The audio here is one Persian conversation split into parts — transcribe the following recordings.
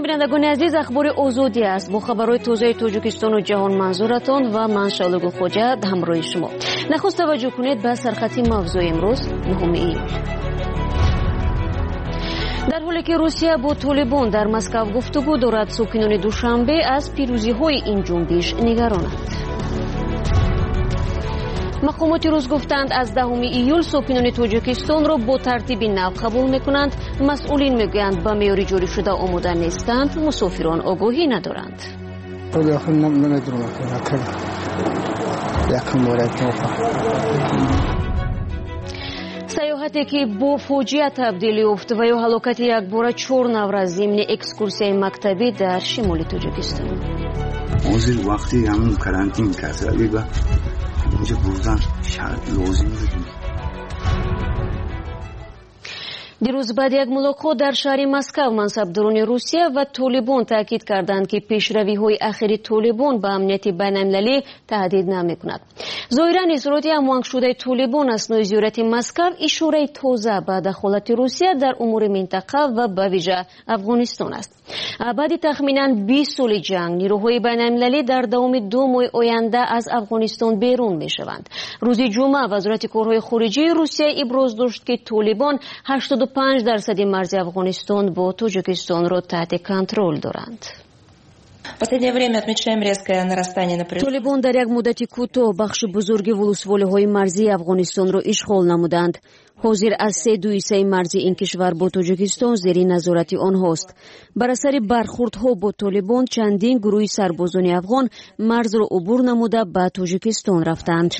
بینندگان عزیز، اخبار آزادی است. با خبرهای تازه تاجیکستان و جهان منظورتان و من شالوگو خوجه همراه شما. نخست توجه کنید به سرخطی موضوع امروز 9 ایول. در حالی که روسیه با طالبان در مسکو گفتگو دارد، ساکنان دوشنبه از پیروزی‌های این جنبش نگرانند. مقامات روس گفتند از 10 ایول ساکنان تاجیکستان را با ترتیب نو قبول میکنند. مسئولین میگویند به معیار جاری شده آماده نیستند، مسافران آگاهی ندارند. سیاحتی که با فاجعه تبدیل یافت و یا هلاکت یکباره 4 نفر ضمن اکسکورسیای مکتبی در شمال تاجیکستان. حاضر وقتی همون کرانتین کسایی با اینجا بردن شرط لازم بود. دیروز بعد یک ملاقات در شهر مسکو منصبداران روسیه و طالبان تاکید کردند که پیشروی‌های اخیر طالبان به امنیت بین‌المللی تهدید نمی‌کند. ظاهراً اظهارات هماهنگ شده طالبان اثنای زیارت مسکو اشاره تازه به دخالت روسیه در امور منطقه و به ویژه افغانستان است. بعد تخمیناً 20 سال جنگ، نیروهای بین‌المللی در دوام 2 ماه آینده از افغانستان بیرون می‌شوند. روز جمعه وزارت کارهای خارجه روسیه ابراز داشت که طالبان 85% مرز افغانستان با تاجیکستان را تحت کنترل دارند. طالبان در یک مدت کوتاه بخش بزرگ ولسوالی‌های مرزی افغانستان را اشغال نمودند. حاضر از 3 مرزی این کشور با تاجیکستان زیر نظارت آنهاست. بر اثر برخوردها با طالبان چندین گروه سربازان افغان مرز را عبور نموده به تاجیکستان رفتند.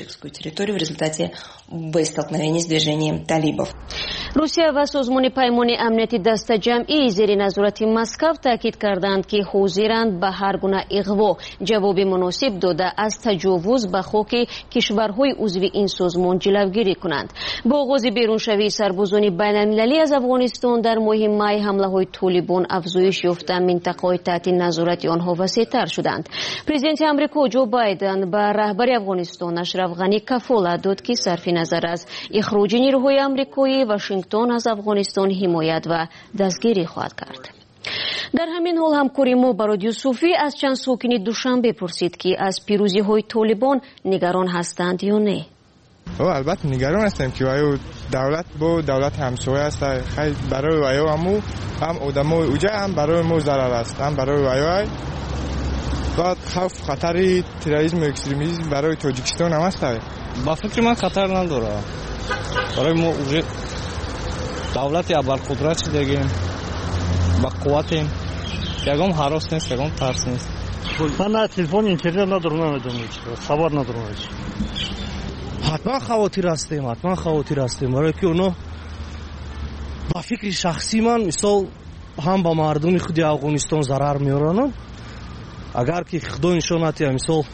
روسیه و سازمان پیمان امنیتی دست جمعی زیر نظارت مسکو تاکید کردند که حاضرند به هر گونه اغوا جواب مناسب داده از تجاوز به خاک کشورهای عضو این سازمان جلوگیری کنند. با آغاز بیرونشوی سربازان بین‌المللی از افغانستان در ماه می، حمله‌های طالبان افزایش یافته، منطقه‌های تحت نظارت آنها وسیع‌تر شدند. پرزیدنت آمریکا جو بایدن به رهبر افغانستان اشرف غنی کفالت داد که صرف نظر از اخراج نیروهای آمریکایی واشنگتن از افغانستان حمایت و دستگیری خواهد کرد. در همین حال همکاری ما با رادیو صوفی از چند ساکن دوشنبه پرسید که از پیروزی‌های طالبان نگران هستند یا نه. البته نگران هستیم که دولت با دولت همسایه است. خیلی برای وایو هم آدمای اوجه هم برای ما ضرر است، هم برای وایو و خوف خطر تروریسم و اکستریمیسم برای تاجیکستان هم است. با فکر من خطر نداره. برای ما اوجه دولت ابرقدرت دیگه با قوتیم، یکم هراس نیست، یکم ترس نیست. من تلفن اینترنت ندارم، نمیدونم خبر ندارم. حتما خواهر هستیم برای که اونا با فکر شخصی من مثال هم با مردم خود افغانستان ضرر میارن. اگر که خدا نشانتی مثال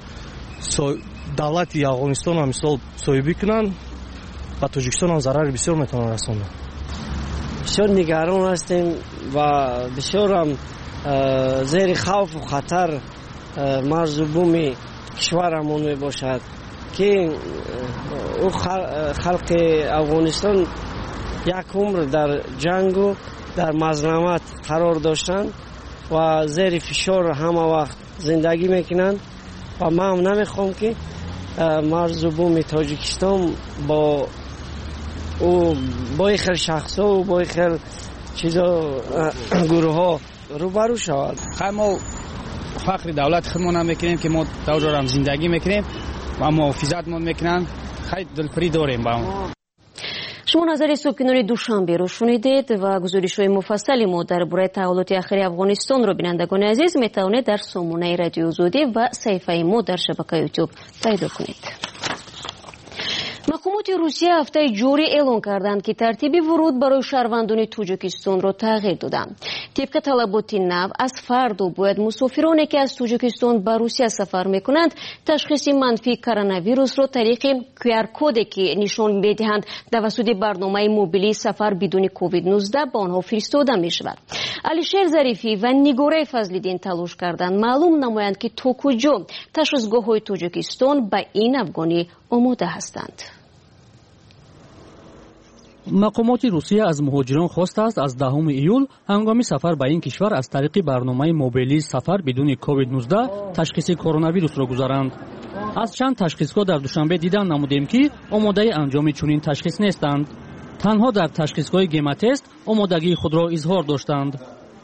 دولت افغانستان هم مثال صاحبی کنن با تاجیکستان هم ضرر بسیار میتونن رسونن. بسیار نگران هستیم و بسیار هم زیر خوف و خطر مرز و بوم کشورمون می باشد که او خلق افغانستان یک عمر در جنگ و در مظلومت قرار داشتند و زیر فشار همه وقت زندگی میکنند و من هم نمیخوام که مرز و بوم تاجیکستان با این خیل شخص ها و با این خیل چیزا گروه ها روبرو شود. ما فخر دولت خودمون هم میکنیم که ما دور هم زندگی میکنیم و محافظت ما میکنن. خیلی دلپری داریم با اون. شما نظر ساکنان دوشنبه رو شنیدید و گزارش‌های مفصلی ما درباره تحولات اخیر افغانستان رو بینندگان عزیز میتونید در سامانه رادیو آزادی و صفحه ما در شبکه یوتیوب پیدا کنید. مقامات روسیه هفته جاری اعلام کردند که ترتیب ورود برای شهروندان تاجیکستان را تغییر دادند. طبق طلبات نو از فردا باید مسافرانی که از تاجیکستان به روسیه سفر میکنند تشخیص منفی کرونا ویروس را طریق QR کدی که نشان میدهند توسط برنامه موبیلی سفر بدون کووید 19 به آنها فرستاده می شود. علیشیر ظریفی و نگاره فضل‌الدین تلاش کردند معلوم نمایند که تا کجا تشخیصگاه‌های تاجیکستان به این افغانی آماده هستند. مقامات روسیه از مهاجران خواسته است از 10 ایول هنگام سفر به این کشور از طریق برنامه موبیلی سفر بدون کووید 19 تشخیص کرونا ویروس را گذارند. از چند تشخیصگاه در دوشنبه دیدن نمودیم که آماده انجام چنین تشخیص نیستند. تنها در تشخیصگاه گیماتست آمادگی خود را اظهار داشتند.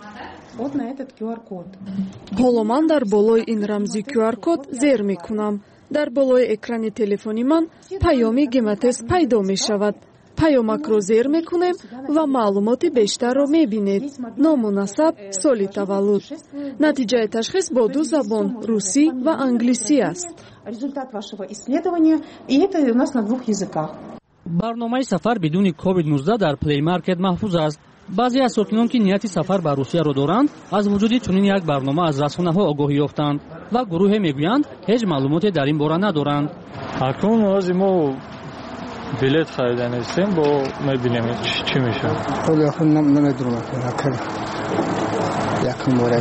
ҳоло ман дар болои ин рамзи QR-код зер мекунам. дар болои экрани телефони ман паёми гематест пайдо мешавад. паёмакро зер мекунем ва маълумоти бештарро мебинед. ному насаб, соли таваллуд. натиҷаи ташхис бо 2 забон русӣ ва англисӣ аст. барномаи сафар бидуни COVID-19 дар Play Market маҳфуз аст. баъзе аз сокинон ки нияти сафар ба Русияро доранд, аз вуҷуди чунин як барнома аз расонаҳо огоҳӣ ёфтанд ва гурӯҳе мегӯянд ҳеҷ маълумоте дар ин бора надоранд. акнун ози мо билет харида нестем, бо мебинем чӣ мешавад. холи ахун намедурам якум бора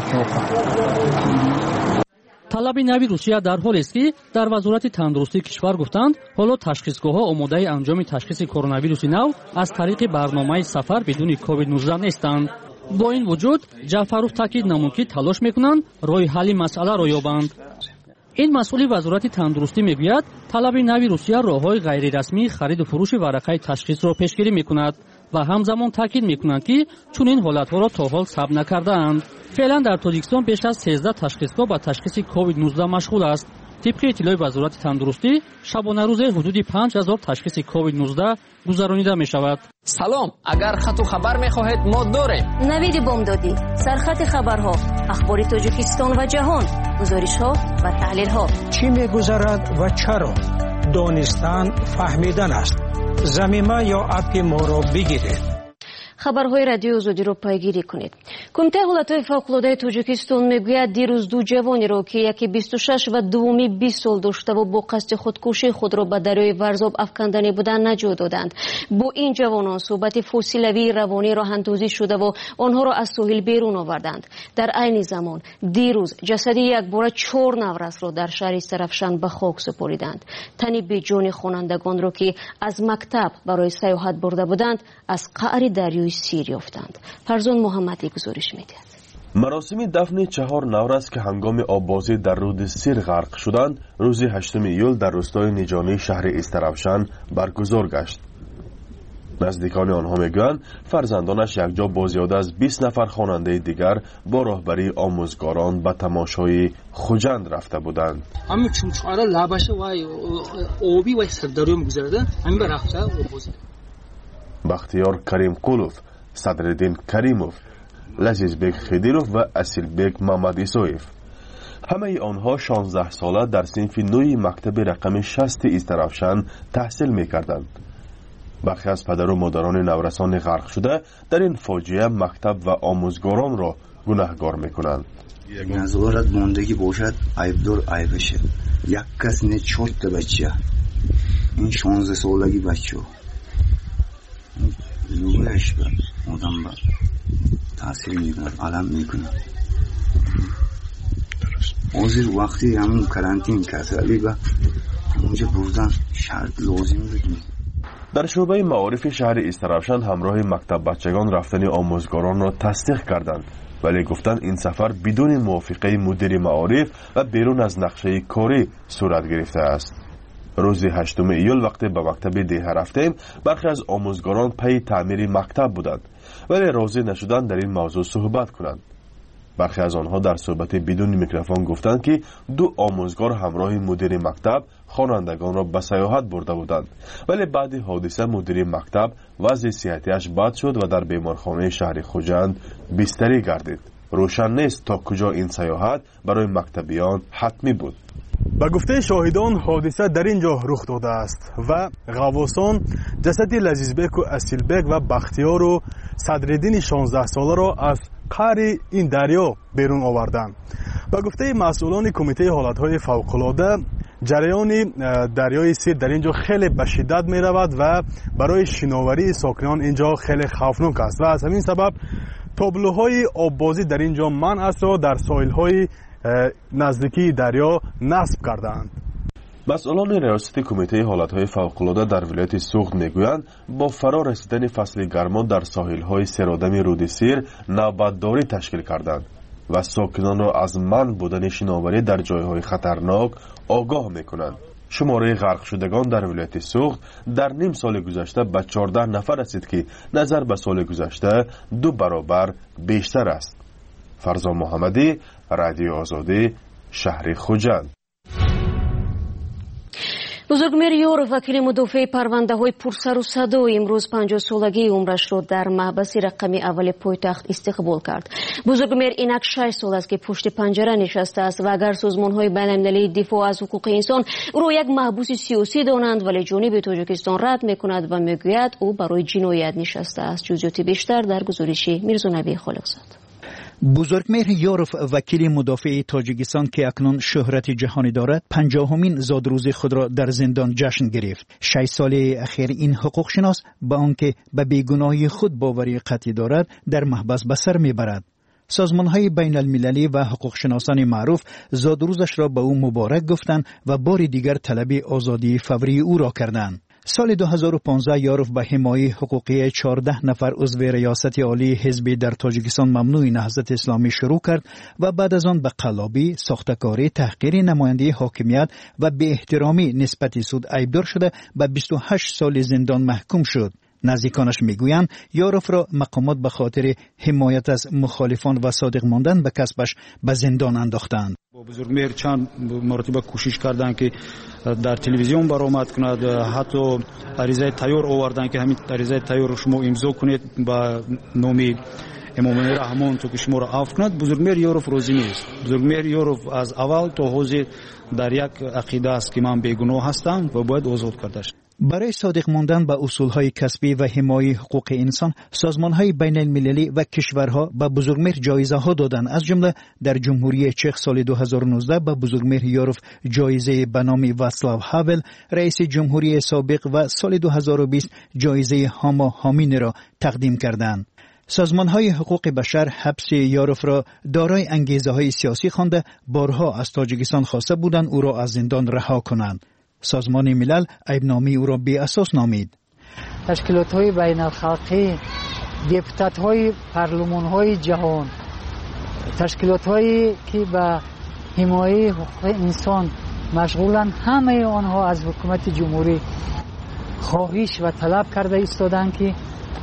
талаби нави Русия дар ҳолест ки дар вазорати тандурустии кишвар гуфтанд ҳоло ташхисгоҳҳо омодаи анҷоми ташхиси коронавируси нав аз тариқи барномаи сафар бидуни COVID-19 нестанд. бо ин вуҷуд Ҷаъфаров таъкид намуд ки талош мекунанд роҳи ҳалли масъаларо ёбанд. ин масъули вазорати тандурустӣ мегӯяд талаби нави Русия роҳҳои ғайрирасмии хариду фурӯши варақаи ташхисро пешгирӣ мекунад ва ҳамзамон таъкид мекунанд ки чунин ҳолатҳоро то ҳол сабт накардаанд. феълан дар Тоҷикистон беш аз 13 ташхисгоҳ ба ташхиси COVID-19 машғул аст. тибқи иттилои вазорати тандурустӣ шабонарӯзе ҳудуди 5000 ташхиси COVID-19 гузаронида мешавад. салом, агар хату хабар мехоҳед мо дорем. навиди бомдодӣ, сархати хабарҳо, ахбори Тоҷикистон ва ҷаҳон, гузоришҳо ва таҳлилҳо. чӣ мегузарад ва чаро? донистан, фаҳмидан аст. замима ё апи моро бигиред. хабарҳои радиои озодиро пайгирӣ кунед. кумитаи ҳолатҳои фавқулодаи Тоҷикистон мегӯяд дирӯз 2 ҷавонеро ки яке 26 ва дуввуми 20 сол доштаву бо қасди худкушии худро ба дарёи Варзоб афкандани буданд наҷот доданд. бо ин ҷавонон суҳбати фосилавии равонӣ роҳандозӣ шудаву онҳоро аз соҳил берун оварданд. дар айни замон дирӯз ҷасади якбора 4 наврасро дар шаҳри Сарафшан ба хок супориданд. тани беҷони хонандагонро ки аз мактаб барои саёҳат бурда буданд аз қаъри дарёи سیر یافتند. فرزان محمدی گزارش می‌دهد. مراسم دفن 4 نورس که هنگام آببازی در رود سیر غرق شدند روز 8 ایول در روستای نیجانی شهر استرافشان برگزار گشت. نزدیکان آنها میگویند فرزندانش یکجا با زیاده از 20 نفر خواننده دیگر با راهبری آموزگاران به تماشای خوجند رفته بودند. همین چمچارا لباشه و آبی و سرداریو می‌گذرده همین رفته آببازی. بختیار کریم قولوف، صدرالدین کریموف، لذیذبک خدیروف و اصیلبک محمد ایسویف. همه آنها 16 ساله در صنف 9 مکتب رقم 60 استرافشان تحصیل می‌کردند. برخی از پدر و مادران نورسان غرق شده در این فاجعه مکتب و آموزگاران را گناهکار می‌کنند. نظارت ماندگی باشد عیبدار عیبشه. یک کس نه 4 تا بچه. این 16 سالگی بچه. رویش به آدم با تاثیر میکنه، علم میکنه. حاضر وقتی همون کرانتین کسالی با اونجا بردن شرط لازم بدون. در شعبه معارف شهر استرافشان همراه مکتب بچگان رفتن آموزگاران را تصدیق کردند، ولی گفتند این سفر بدون موافقه مدیر معارف و بیرون از نقشه کاری صورت گرفته است. روز 8 ایول وقتی به مکتب دیه رفتیم برخی از آموزگاران پی تعمیر مکتب بودند ولی راضی نشدند در این موضوع صحبت کنند. برخی از آنها در صحبت بدون میکروفون گفتند که 2 آموزگار همراه مدیر مکتب خوانندگان را به سیاحت برده بودند ولی بعد حادثه مدیر مکتب وضع صحتیش بد شد و در بیمارخانه شهر خوجند بستری گردید. روشن نیست تا کجا این سیاحت برای مکتبیان حتمی بود. با گفته شاهدان حادثه در اینجا رخ داده است و غواصان جسد لذیذبک و اصیلبک و بختیار و صدرالدین 16 ساله را از قعر این دریا بیرون آوردند. با گفته مسئولان کمیته حالتهای فوق‌العاده جریان دریای سیر در اینجا خیلی به شدت می رود و برای شناوری ساکنان اینجا خیلی خوفناک است و از همین سبب تابلوهای آببازی در اینجا منع است و در ساحل‌های نزدیکی دریا نصب کردند. مسئولان ریاست کمیته حالتهای فوق‌العاده در ولایت سوخت میگویند با فرا رسیدن فصل گرما در ساحل‌های سرآدم رودسیر نوبتداری تشکیل کردند و ساکنان را از منع بودن شناوری در جایهای خطرناک آگاه میکنند. شماره غرق شدگان در ولایت سوخت در نیم سال گذشته به 14 نفر رسید که نظر به سال گذشته 2 برابر بیشتر است. فرزان محمدی، رادیو آزادی، شهر خوجند. бузургмери Ёров вакили мудофиаи парвандаҳои пурсару садо имрӯз 50-солагии умрашро дар маҳбаси рақами аввали пойтахт истиқбол кард. бузургмер инак 6 сол аст ки пушти панҷара нишастааст ва агар созмонҳои байналмилалии дифоъ аз ҳуқуқи инсон ӯро як маҳбуси сиёсӣ донанд, вале ҷониби Тоҷикистон рад мекунад ва мегӯяд ӯ барои ҷиноят нишастааст. ҷузъиёти бештар дар гузориши Мирзонабии Холиқзод. بزرگمهر یاروف وکیل مدافع تاجیکستان که اکنون شهرت جهانی دارد 50مین زادروزی خود را در زندان جشن گرفت. 6 سال اخیر این حقوق شناس با آنکه به بیگناهی خود باوری قطعی دارد در محبس به سر میبرد. سازمان‌های بین المللی و حقوق شناسان معروف زادروزش را به او مبارک گفتند و بار دیگر طلب آزادی فوری او را کردند. سال 2015 یاروف به حمایت حقوقی 14 نفر عضو ریاست عالی حزب در تاجیکستان ممنوع نهضت اسلامی شروع کرد و بعد از آن به قلابی، ساختکاری، تحقیر نمایندگی حاکمیت و بی احترامی نسبت سود عیبدار شده به 28 سال زندان محکوم شد. نزدیکانش میگویند یاروف را مقامات به خاطر حمایت از مخالفان و صادق ماندن به کسبش به زندان انداختند. بزرگمهر چند مرتبه کوشش کردند که در تلویزیون برآمد کند، حتی عریضه تیار آوردند که همین عریضه تیار رو شما امضا کنید با نام امام رحمان تو که شما را عفو کند. بزرگمهر یاروف راضی نیست. بزرگمهر یاروف از اول تا حاضر در یک عقیده است که من بیگناه هستم و باید آزاد کرده شد. برای صادق ماندن به اصولهای کسبی و حمایت حقوق انسان، سازمانهای بین المللی و کشورها به بزرگمهر جایزه ها دادند. از جمله در جمهوری چک سال 2019 به بزرگمهر یاروف جایزه به نام واسلاو هاول، رئیس جمهوری سابق، و سال 2020 جایزه هاما هامین را تقدیم کردند. سازمانهای حقوق بشر حبس یاروف را دارای انگیزه‌های سیاسی خوانده بارها از تاجیکستان خواسته بودند او را از زندان رها کنند. سازمان ملل عیبنامه او را بی اساس نامید. تشکیلات‌های بین الخلقی، دپوتات‌های پارلمان‌های جهان، تشکیلات‌هایی که به حمایت حقوق انسان مشغولند، همه آنها از حکومت جمهوری خواهش و طلب کرده ایستادند که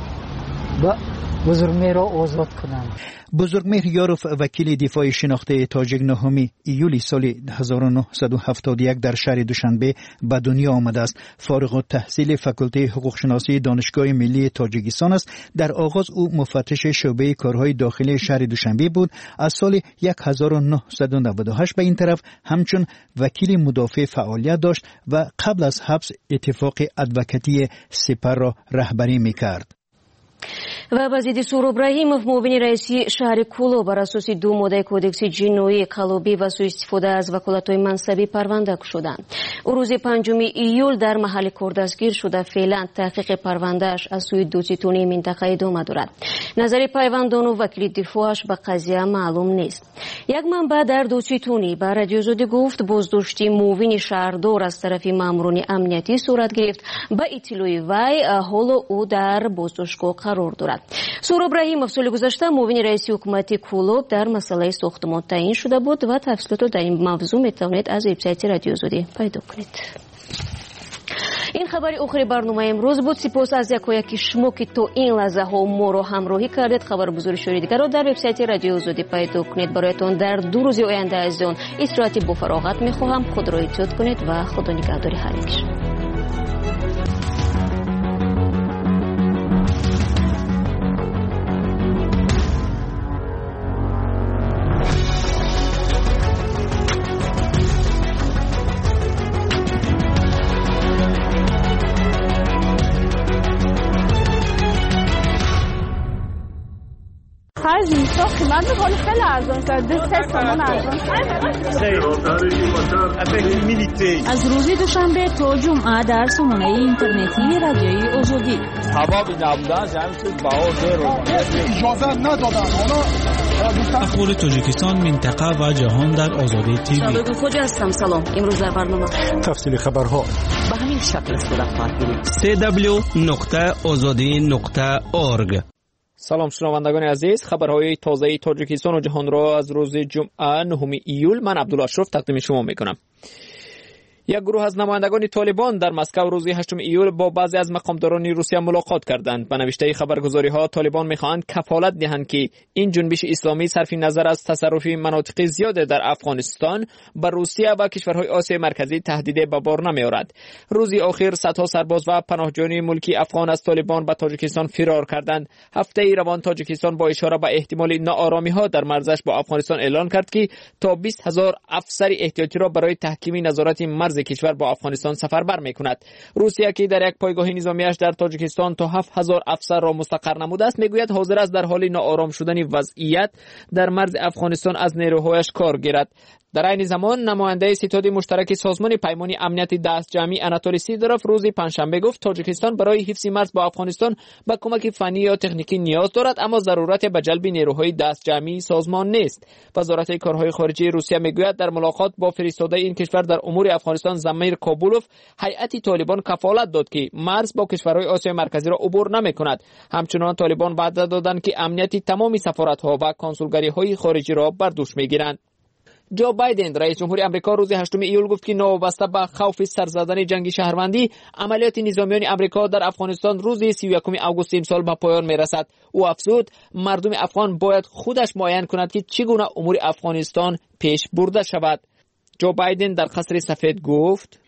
بزرگمهر را آزاد کنند. بزرگمهر یاروف وکیل دفاع شناخته تاجیک 9 ایولی سال 1971 در شهر دوشنبه به دنیا آمده است. فارغ التحصیل فاکولته حقوق شناسی دانشگاه ملی تاجیکستان است. در آغاز او مفتش شعبه کارهای داخلی شهر دوشنبه بود. از سال 1998 به این طرف همچون وکیل مدافع فعالیت داشت و قبل از حبس اتفاق ادوکاتی سپر را رهبری می‌کرد. و بازدید سهراب رحیمов معاون رئیسی شهر کولو بر اساس 2 ماده کودکس جنایی قلابی و سوء استفاده از وکالت‌های منصبی پرونده شدند. او روز 5 ایول در محل کار دستگیر شده. فعلا تحقیق پروندهش از سوی دوستانه منطقه ادامه دارد. نظر پیوندان و وکیل دفاعش به قضیه معلوم نیست. یک منبع در دوستانه به رادیو آزادی گفت بازداشتی معاون شهردار از طرف ماموران امنیتی صورت گرفت. با اطلاع وی حالا او در بازداشتگاه قرار دارد. سهراب رحیمов سال گذشته معاون رئیس حکومت کولوب در مسئله ساختمان تعیین شده بود و تفصیلات در این موضوع میتوانید از وبسایت رادیو آزادی پیدا کنید. این خبر آخر برنامه امروز بود. سپاس از یکایک شما که تا این لحظه ها ما را همراهی کردید. خبر بزرگ دیگر را در وبسایت رادیو آزادی پیدا کنید. برایتان در 2 روز آینده از آن استراحت با فراغت میخواهم. خود را احتیاط کنید و خدا نگهدار همگی. خرج میشه قیمت ولی خیلی ارزان شد. 2 تومان ارزان از روز دوشنبه تا جمعه در سامانه اینترنتی رادیوی آزادی هوا نبودن جمعی بها اجازه ندادن. اخبار تاجیکستان، منطقه و جهان در آزادی تیوی. شبکه خوج هستم. سلام. امروز در برنامه تفصیل خبرها به همین شکل صورت خواهد گرفت. www.azadi.org. سلام شنوندگان عزیز، خبرهای تازه تاجیکستان و جهان را از روز جمعه 9 ایول من عبدالله اشرف تقدیم شما میکنم. یک گروه از نمایندگان طالبان در مسکو روز 8 ایول با بعضی از مقامداران روسیه ملاقات کردند. به نوشته خبرگزاری‌ها طالبان می‌خواهند کفالت دهند که این جنبش اسلامی صرف نظر از تصرف مناطق زیاد در افغانستان به روسیه و کشورهای آسیای مرکزی تهدید به بار نمی‌آورد. روزی آخر صدها سرباز و پناهجویان ملکی افغان از طالبان به تاجیکستان فرار کردند. هفته روان تاجیکستان با اشاره به احتمال ناآرامی‌ها در مرزش با افغانستان اعلان کرد که تا 20,000 افسر احتیاطی را برای تحکیم نظارت مرز کشور با افغانستان سفربر می‌کند. روسیه که در یک پایگاه نظامیش در تاجیکستان تا 7,000 افسر را مستقر نموده است میگوید حاضر است در حال ناآرام شدن وضعیت در مرز افغانستان از نیروهایش کار گیرد. در این زمان نماینده ستاد مشترک سازمان پیمان امنیت دست جمعی اناتولی سیدروف روز پنجشنبه گفت تاجیکستان برای حفظ مرز با افغانستان به کمک فنی یا تکنیکی نیاز دارد، اما ضرورت به جلب نیروهای دست جمعی سازمان نیست. وزارت کارهای خارجه روسیه میگوید در ملاقات با فرستاده این کشور در امور افغانستان زمیر کابولوف هیئت طالبان کفالت داد که مرز با کشورهای آسیای مرکزی را عبور نمی‌کند. همچنان طالبان وعده دادند که امنیت تمام سفارت‌ها و کنسولگری‌های خارجی را بر دوش می‌گیرند. جو بایدن رئیس جمهور آمریکا روز 8 ایول گفت که نوابسته به خوف سر زدن جنگ شهروندی عملیات نظامیان آمریکا در افغانستان روز 31 آگوست امسال به پایان میرسد. او افزود مردم افغان باید خودش معاین کند که چگونه امور افغانستان پیش برده شود. جو بایدن در قصر سفید گفت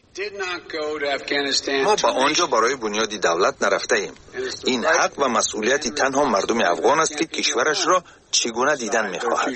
ما به آنجا برای بنیاد دولت نرفته ایم. این حق و مسئولیت تنها مردم افغان است که کشورش را چگونه دیدن می‌خواهند.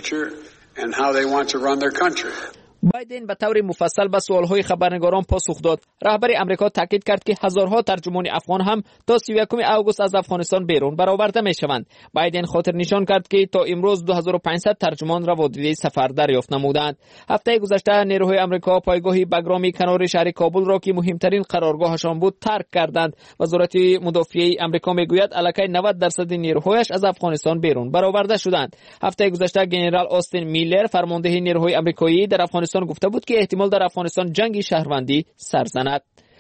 بایدن به طور مفصل به سوالهای خبرنگاران پاسخ داد. رهبر امریکا تاکید کرد که هزارها ترجمان افغان هم تا 31 آگوست از افغانستان بیرون برآورده میشوند. بایدن خاطر نشان کرد که تا امروز 2500 ترجمان روادیده سفر دریافت نمودند. هفته گذشته نیروهای امریکا پایگاه بگرامی کنار شهر کابل را که مهمترین قرارگاهشان بود ترک کردند. وزارت مدافعه امریکا میگوید الکی 90% نیروهایش از افغانستان بیرون برآورده شدند. هفته گذشته ژنرال آستین میلر فرمانده نیروهای آمریکایی در افغانستان گفته بود که احتمال در افغانستان جنگ شهروندی سر زند.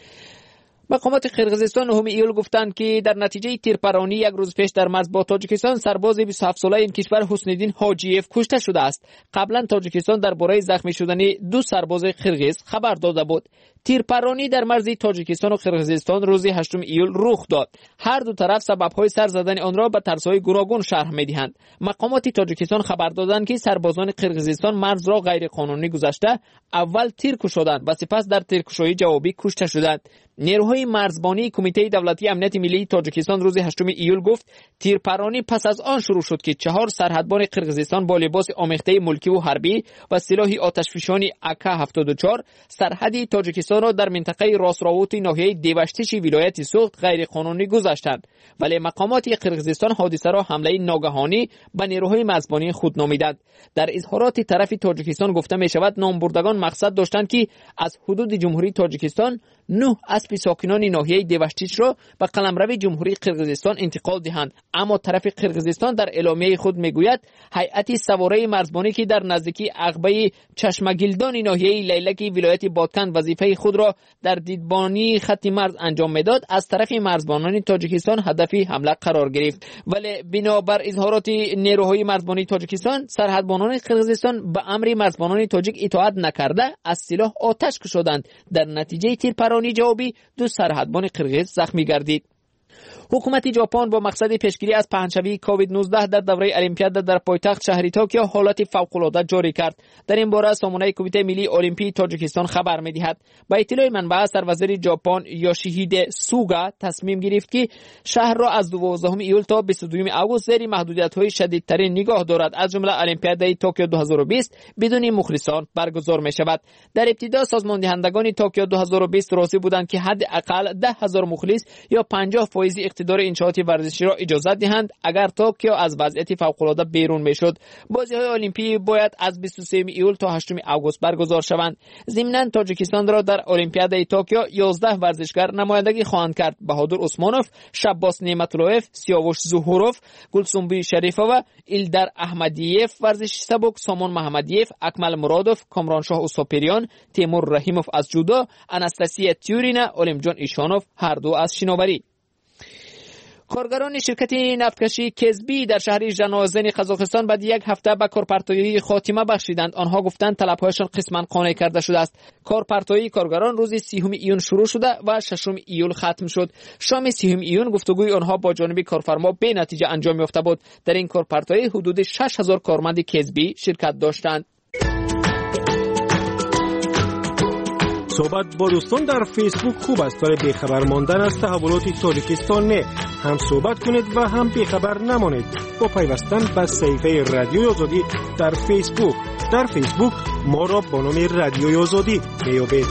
مقامات قرقیزستان 9 ایول گفتند که در نتیجه تیرپرانی یک روز پیش در مرز با تاجیکستان سرباز 27 ساله این کشور حسن‌الدین حاجیف کشته شده است. قبلا تاجیکستان درباره زخمی شدن 2 سرباز قرقیز خبر داده بود. تیرپرانی در مرز تاجیکستان و قرقیزستان روز 8 ایول رخ داد. هر دو طرف سبب‌های سر زدن آن را به طرزهای گوناگون شرح می‌دهند. مقامات تاجیکستان خبر دادند که سربازان قرقیزستان مرز را غیرقانونی گذشته اول تیر کشیدند و سپس در تیرکشی جوابی کشته شدند. نیروهای مرزبانی کمیته دولتی امنیت ملی تاجیکستان روز 8 ایول گفت تیرپرانی پس از آن شروع شد که 4 سرحدبان قرقیزستان با لباس آمیخته ملکی و حربی و سلاح آتشفشانی AK-74 سرحد تاجیکستان را در منطقه راستراوت ناحیه دیوشتیش ولایت سوخت غیرقانونی گذاشتند، ولی مقامات قرقیزستان حادثه را حمله ناگهانی به نیروهای مرزبانی خود نامیدند. در اظهارات طرف تاجیکستان گفته می شود نامبردگان مقصد داشتند که از حدود جمهوری تاجیکستان 9 اسب ساکنان ناحیه دیوشتیش را به قلمرو جمهوری قرقیزستان انتقال دهند، اما طرف قرقیزستان در اعلامیه خود میگوید هیئت سواره مرزبانی که در نزدیکی عقبه چشمگیلدان ناحیه لیلک ولایت بادکند وظیفه خود را در دیدبانی خط مرز انجام میداد از طرف مرزبانان تاجیکستان هدف حمله قرار گرفت، ولی بنابر اظهارات نیروهای مرزبانی تاجیکستان سرحدبانان قرقیزستان به امر مرزبانان تاجیک اطاعت نکرده از سلاح آتش کشیدند. در نتیجه تیرپرانی جوابی 2 سرحدبان قرقیز زخمی گردید. حکومت ژاپن با مقصد پیشگیری از پهنشوی کووید 19 در دوره المپیاد در پایتخت شهر توکیو حالت فوق‌العاده جاری کرد. در این باره سامانه کمیته ملی المپی تاجیکستان خبر می‌دهد. با اطلاع منبع سروزیر ژاپن یوشیهیده سوگا تصمیم گرفت که شهر را از 12 ایول تا 22 آگوست زیر محدودیت‌های شدیدترین نگاه دارد، از جمله المپیاد توکیو 2020 بدون مخلصان برگزار می‌شود. در ابتدا سازماندهندگان توکیو 2020 راضی بودند که حداقل 10,000 مخلص یا 50% اقتدار انشاءات ورزشی را اجازه دهند اگر توکیو از وضعیت فوق‌العاده بیرون میشد. بازی‌های المپیک باید از 23 ایول تا 8 آگوست برگزار شوند. ضمناً تاجیکستان را در المپیادهای توکیو 11 ورزشکار نمایندگی خواهند کرد: بهادر عثمانوف، شباس نعمت‌اللهیف، سیاوش ظهورов، گلسنبوی شریفова، ایلدار احمدیف ورزش سبک، سامان محمدیف، اکمل مرادوف، کامرانشاه اوساپریان، تیمور رحیموف از جودو، اناستاسیا تیورینا، اولمجان ایشانوف هر دو از شناوری. کارگران شرکت نفتکشی کسبی در شهر ژنوزن قزاقستان بعد یک هفته به کارپرتایی خاتمه بخشیدند. آنها گفتند طلب‌هایشان قسماً قانع کرده شده است. کارپرتایی کارگران روز 30 ایون شروع شده و 6 ایول ختم شد. شام 30 ایون گفتگوی آنها با جانب کارفرما به نتیجه انجام یافته بود. در این کارپرتایی حدود 6000 کارمند کسبی شرکت داشتند. صحبت با دوستان در فیسبوک خوب است، ولی بیخبر ماندن از تحولات تاجیکستان نه. هم صحبت کنید و هم بیخبر نمانید با پیوستن به صفحه رادیوی آزادی در فیسبوک. در فیسبوک ما را با نام رادیوی آزادی میابید.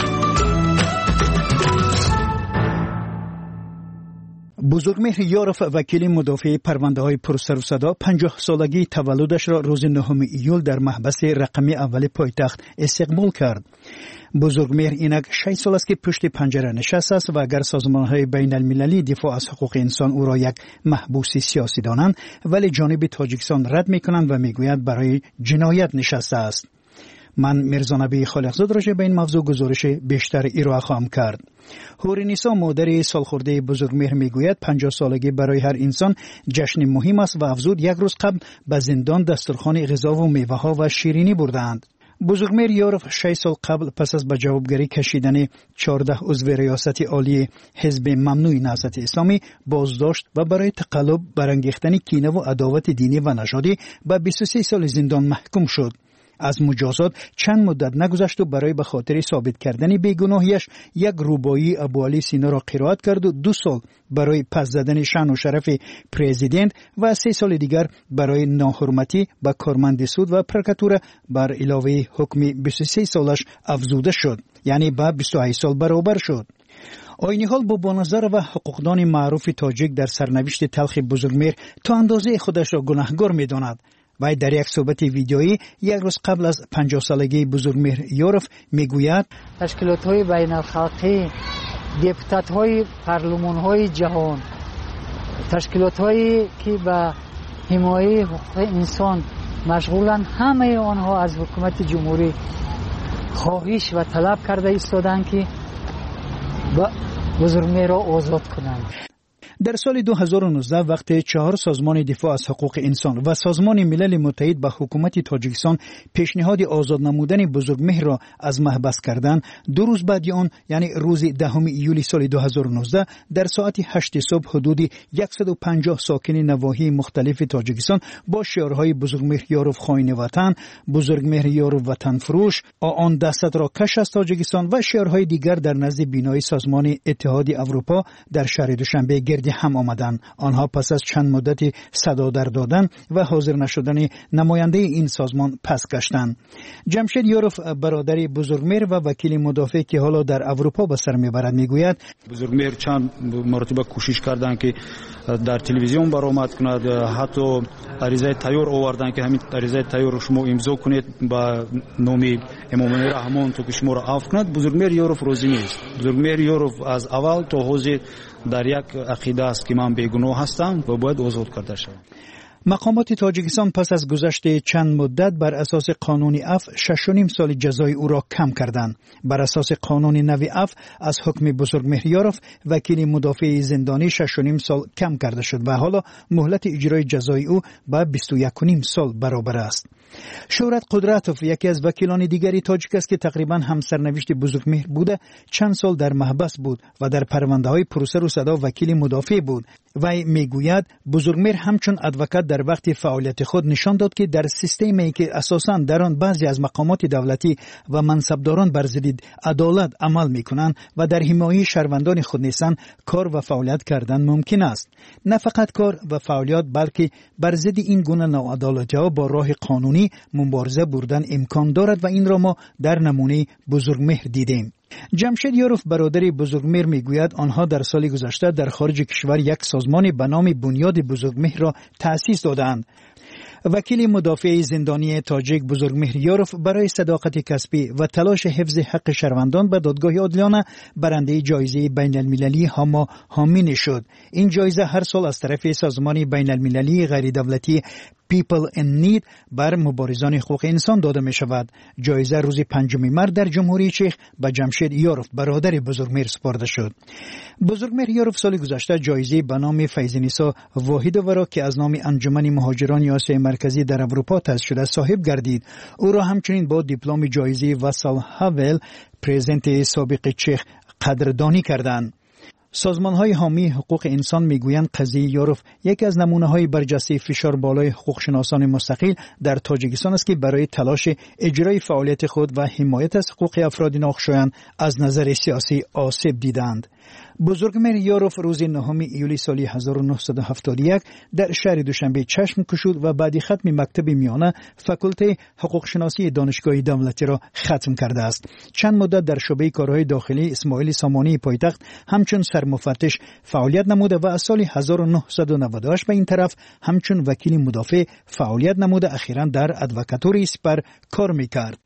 بزرگمهر یارف وکیل مدافع پرونده های پرسر و صدا 50 سالگی تولدش را روز 9 ایول در محبس رقمی اول پایتخت استقبال کرد. بزرگمهر اینک 6 سال است که پشت پنجره نشسته است و اگر سازمان‌های بین المللی دفاع از حقوق انسان او را یک محبوس سیاسی دانند، ولی جانب تاجیکستان رد می‌کنند و میگویند برای جنایت نشسته است. من میرزانبی خالقزاد راجع به این موضوع گزارش بیشتر ارائه خواهم کرد. هورینیسا مادر سالخورده بزرگمهر میگوید 50 سالگی برای هر انسان جشن مهم است و افزود یک روز قبل به زندان دسترخوان غذا و میوه‌ها و شیرینی بردند. بزرگمهر یارف 6 سال قبل پس از به جوابگری کشیدن 14 عضو ریاست عالی حزب ممنوع نهضت اسلامی بازداشت و برای تقلب برانگیختن کینه و عداوت دینی و نژادی به 23 سال زندان محکوم شد. از مجازات چند مدت نگذشت و برای به خاطر ثابت کردن بیگناهیش یک رباعی ابوعلی سینا را قرائت کرد و 2 سال برای پس زدن شأن و شرف پرزیدنت و 3 سال دیگر برای ناحرمتی به کارمند سود و پرکاتور بر علاوه حکم 23 سالش افزوده شد، یعنی به 28 سال برابر شد. آینی حال با نظر و حقوقدان معروف تاجیک در سرنوشت تلخ بزرگمهر تا اندازه خودش را گناهکار می‌داند. و در یک صحبت ویدیویی یک روز قبل از 50 سالگی بزرگمهر یارف میگوید تشکیلات‌های بین‌الخلقی، دپوتات‌های پارلمان‌های جهان، تشکیلات‌هایی که به حمایت حقوق انسان مشغولند، همه آنها از حکومت جمهوری خواهش و طلب کرده ایستادند که بزرگمهر را آزاد کنند. در سال 2019 وقتی 4 سازمان دفاع از حقوق انسان و سازمان ملل متحد به حکومت تاجیکستان پیشنهاد آزاد نمودن بزرگمهر را از محبس کردند، 2 روز بعد آن یعنی روز 10 ایولی سال 2019 در ساعت 8 صبح حدود 150 ساکن نواحی مختلف تاجیکستان با شعارهای بزرگمهر یارف خائن وطن، بزرگمهر یارف وطن فروش، آن دستت را کش از تاجیکستان و شعارهای دیگر در نزد بینای سازمان اتحاد اروپا در شهر دوشنبه گرد هم آمدند. آنها پس از چند مدتی صدا در دادن و حاضر نشدن نماینده این سازمان پس گشتند. جمشید یارف برادر بزرگمهر و وکیل مدافع که حالا در اروپا به سر میبرد میگوید بزرگمهر چند مرتبه کوشش کردند که در تلویزیون برآمد کند، حتی عریضه تیار آوردن که همین عریضه تیار شما امضا کنید با نام امام رحمان تو که شما را عفو کند. بزرگمهر یارف راضی نیست. بزرگمهر یارف از اول تا حاضر در یک عقیده است که من بیگناه هستم و باید آزاد کرده شوم. مقامات تاجیکستان پس از گذشت چند مدت بر اساس قانون عفو 6.5 سال جزای او را کم کردند. بر اساس قانون نو عفو از حکم بزرگمهر یارف وکیل مدافع زندانی 6.5 سال کم کرده شد و حالا مهلت اجرای جزای او به 21.5 سال برابر است. شهرت قدرتوف یکی از وکیلان دیگری تاجیک است که تقریبا هم سرنوشت بزرگمهر بوده، چند سال در محبس بود و در پرونده‌های پروسر و صدا وکیل مدافع بود. وی میگوید بزرگمهر همچون ادوکات در وقت فعالیت خود نشان داد که در سیستمی که اساساً در آن بعضی از مقامات دولتی و منصبداران بر ضد عدالت عمل میکنند و در حمایت شهروندان خود نیستند، کار و فعالیت کردن ممکن است. نه فقط کار و فعالیت بلکه بر ضد این گونه ناعدالتی‌ها با راه قانونی مبارزه بردن امکان دارد و این را ما در نمونه بزرگمهر دیدیم. جمشید یاروف برادر بزرگمهر میگوید آنها در سال گذشته در خارج کشور یک سازمان به نام بنیاد بزرگمهر را تأسیس دادند. وکیل مدافع زندانی تاجیک بزرگمهر یاروف برای صداقت کسبی و تلاش حفظ حق شهروندان به دادگاه عادلانه برنده جایزه بین المللی هاما هامین شد. این جایزه هر سال از طرف سازمان بین المللی غیر دولتی People in Need بر مبارزان حقوق انسان داده می شود. جایزه روز 5 مارس در جمهوری چک به جمشید یاروف برادر بزرگمهر سپرده شد. بزرگمهر یاروف سال گذشته جایزه به نام فیض‌نسا واحدوی را که از نام انجمن مهاجران آسیای مرکزی در اروپا تأسیس شده صاحب گردید. او را همچنین با دیپلم جایزه واسال هاول پرزیدنت سابق چک قدردانی کردند. سازمان‌های حامی حقوق انسان میگویند قضیه یاروف یکی از نمونه‌های برجسته فشار بالای حقوقشناسان مستقل در تاجیکستان است که برای تلاش اجرای فعالیت خود و حمایت از حقوق افراد ناخوشایند از نظر سیاسی آسیب دیدند. بزرگمهر یاروف روز 9 ایولی سال 1971 در شهر دوشنبه چشم گشود و بعد ختم مکتب میانه فاکولته حقوق شناسی دانشگاه دولتی را ختم کرده است. چند مدت در شعبه کارهای داخلی اسماعیل سامانی پایتخت همچون سرمفتش فعالیت نموده و از سال 1998 به این طرف همچون وکیل مدافع فعالیت نموده. اخیراً در ادوکاتوری سپر کار میکرد.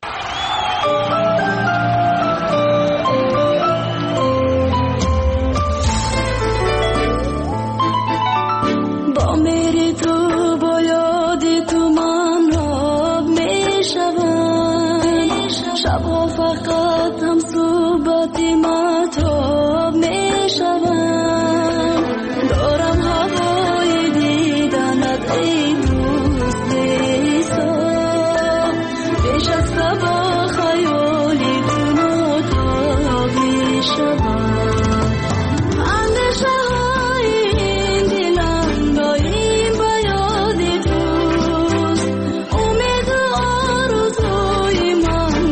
شبها فقط هم صحبت مطاب می شوم. دارم هوای دیدنت ای دوست ایسا. پیش از صبح خیالی تو نتاب می شوم. اندیشه های این دلم داریم به یاد توست. امید و آرزوی من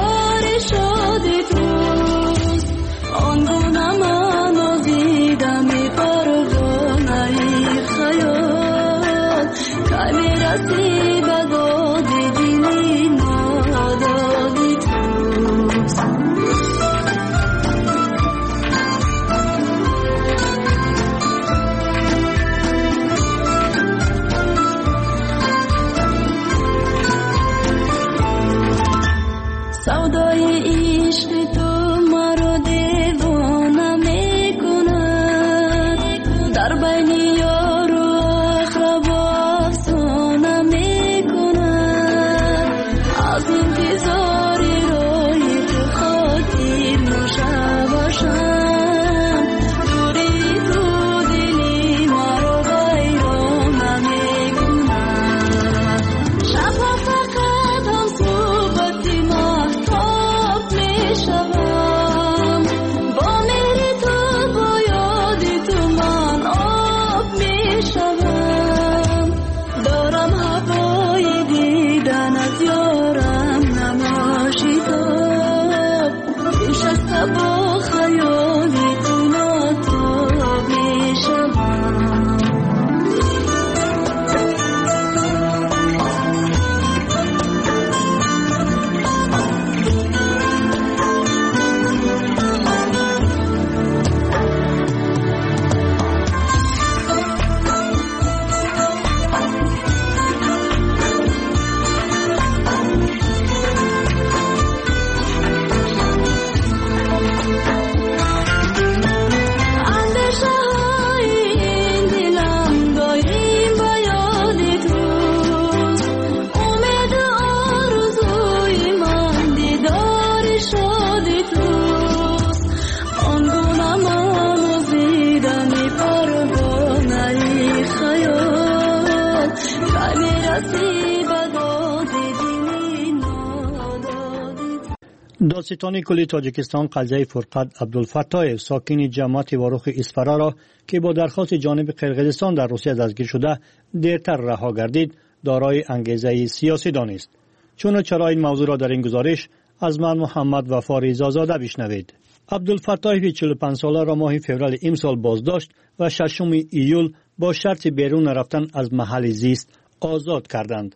دادستان کلی تاجیکستان قضیه فرقت عبدالفتاح ساکن جماعت واروخ اصفرا را که با درخواست جانب قرقیزستان در روسیه دستگیر شده دیرتر رها گردید دارای انگیزه سیاسی دانست. چون چرا این موضوع را در این گزارش از من محمد وفا رضازاده بشنوید. عبدالفتاح 45 ساله را ماه فوریه امسال بازداشت و 6 ایول با شرط بیرون رفتن از محل زیست آزاد کردند.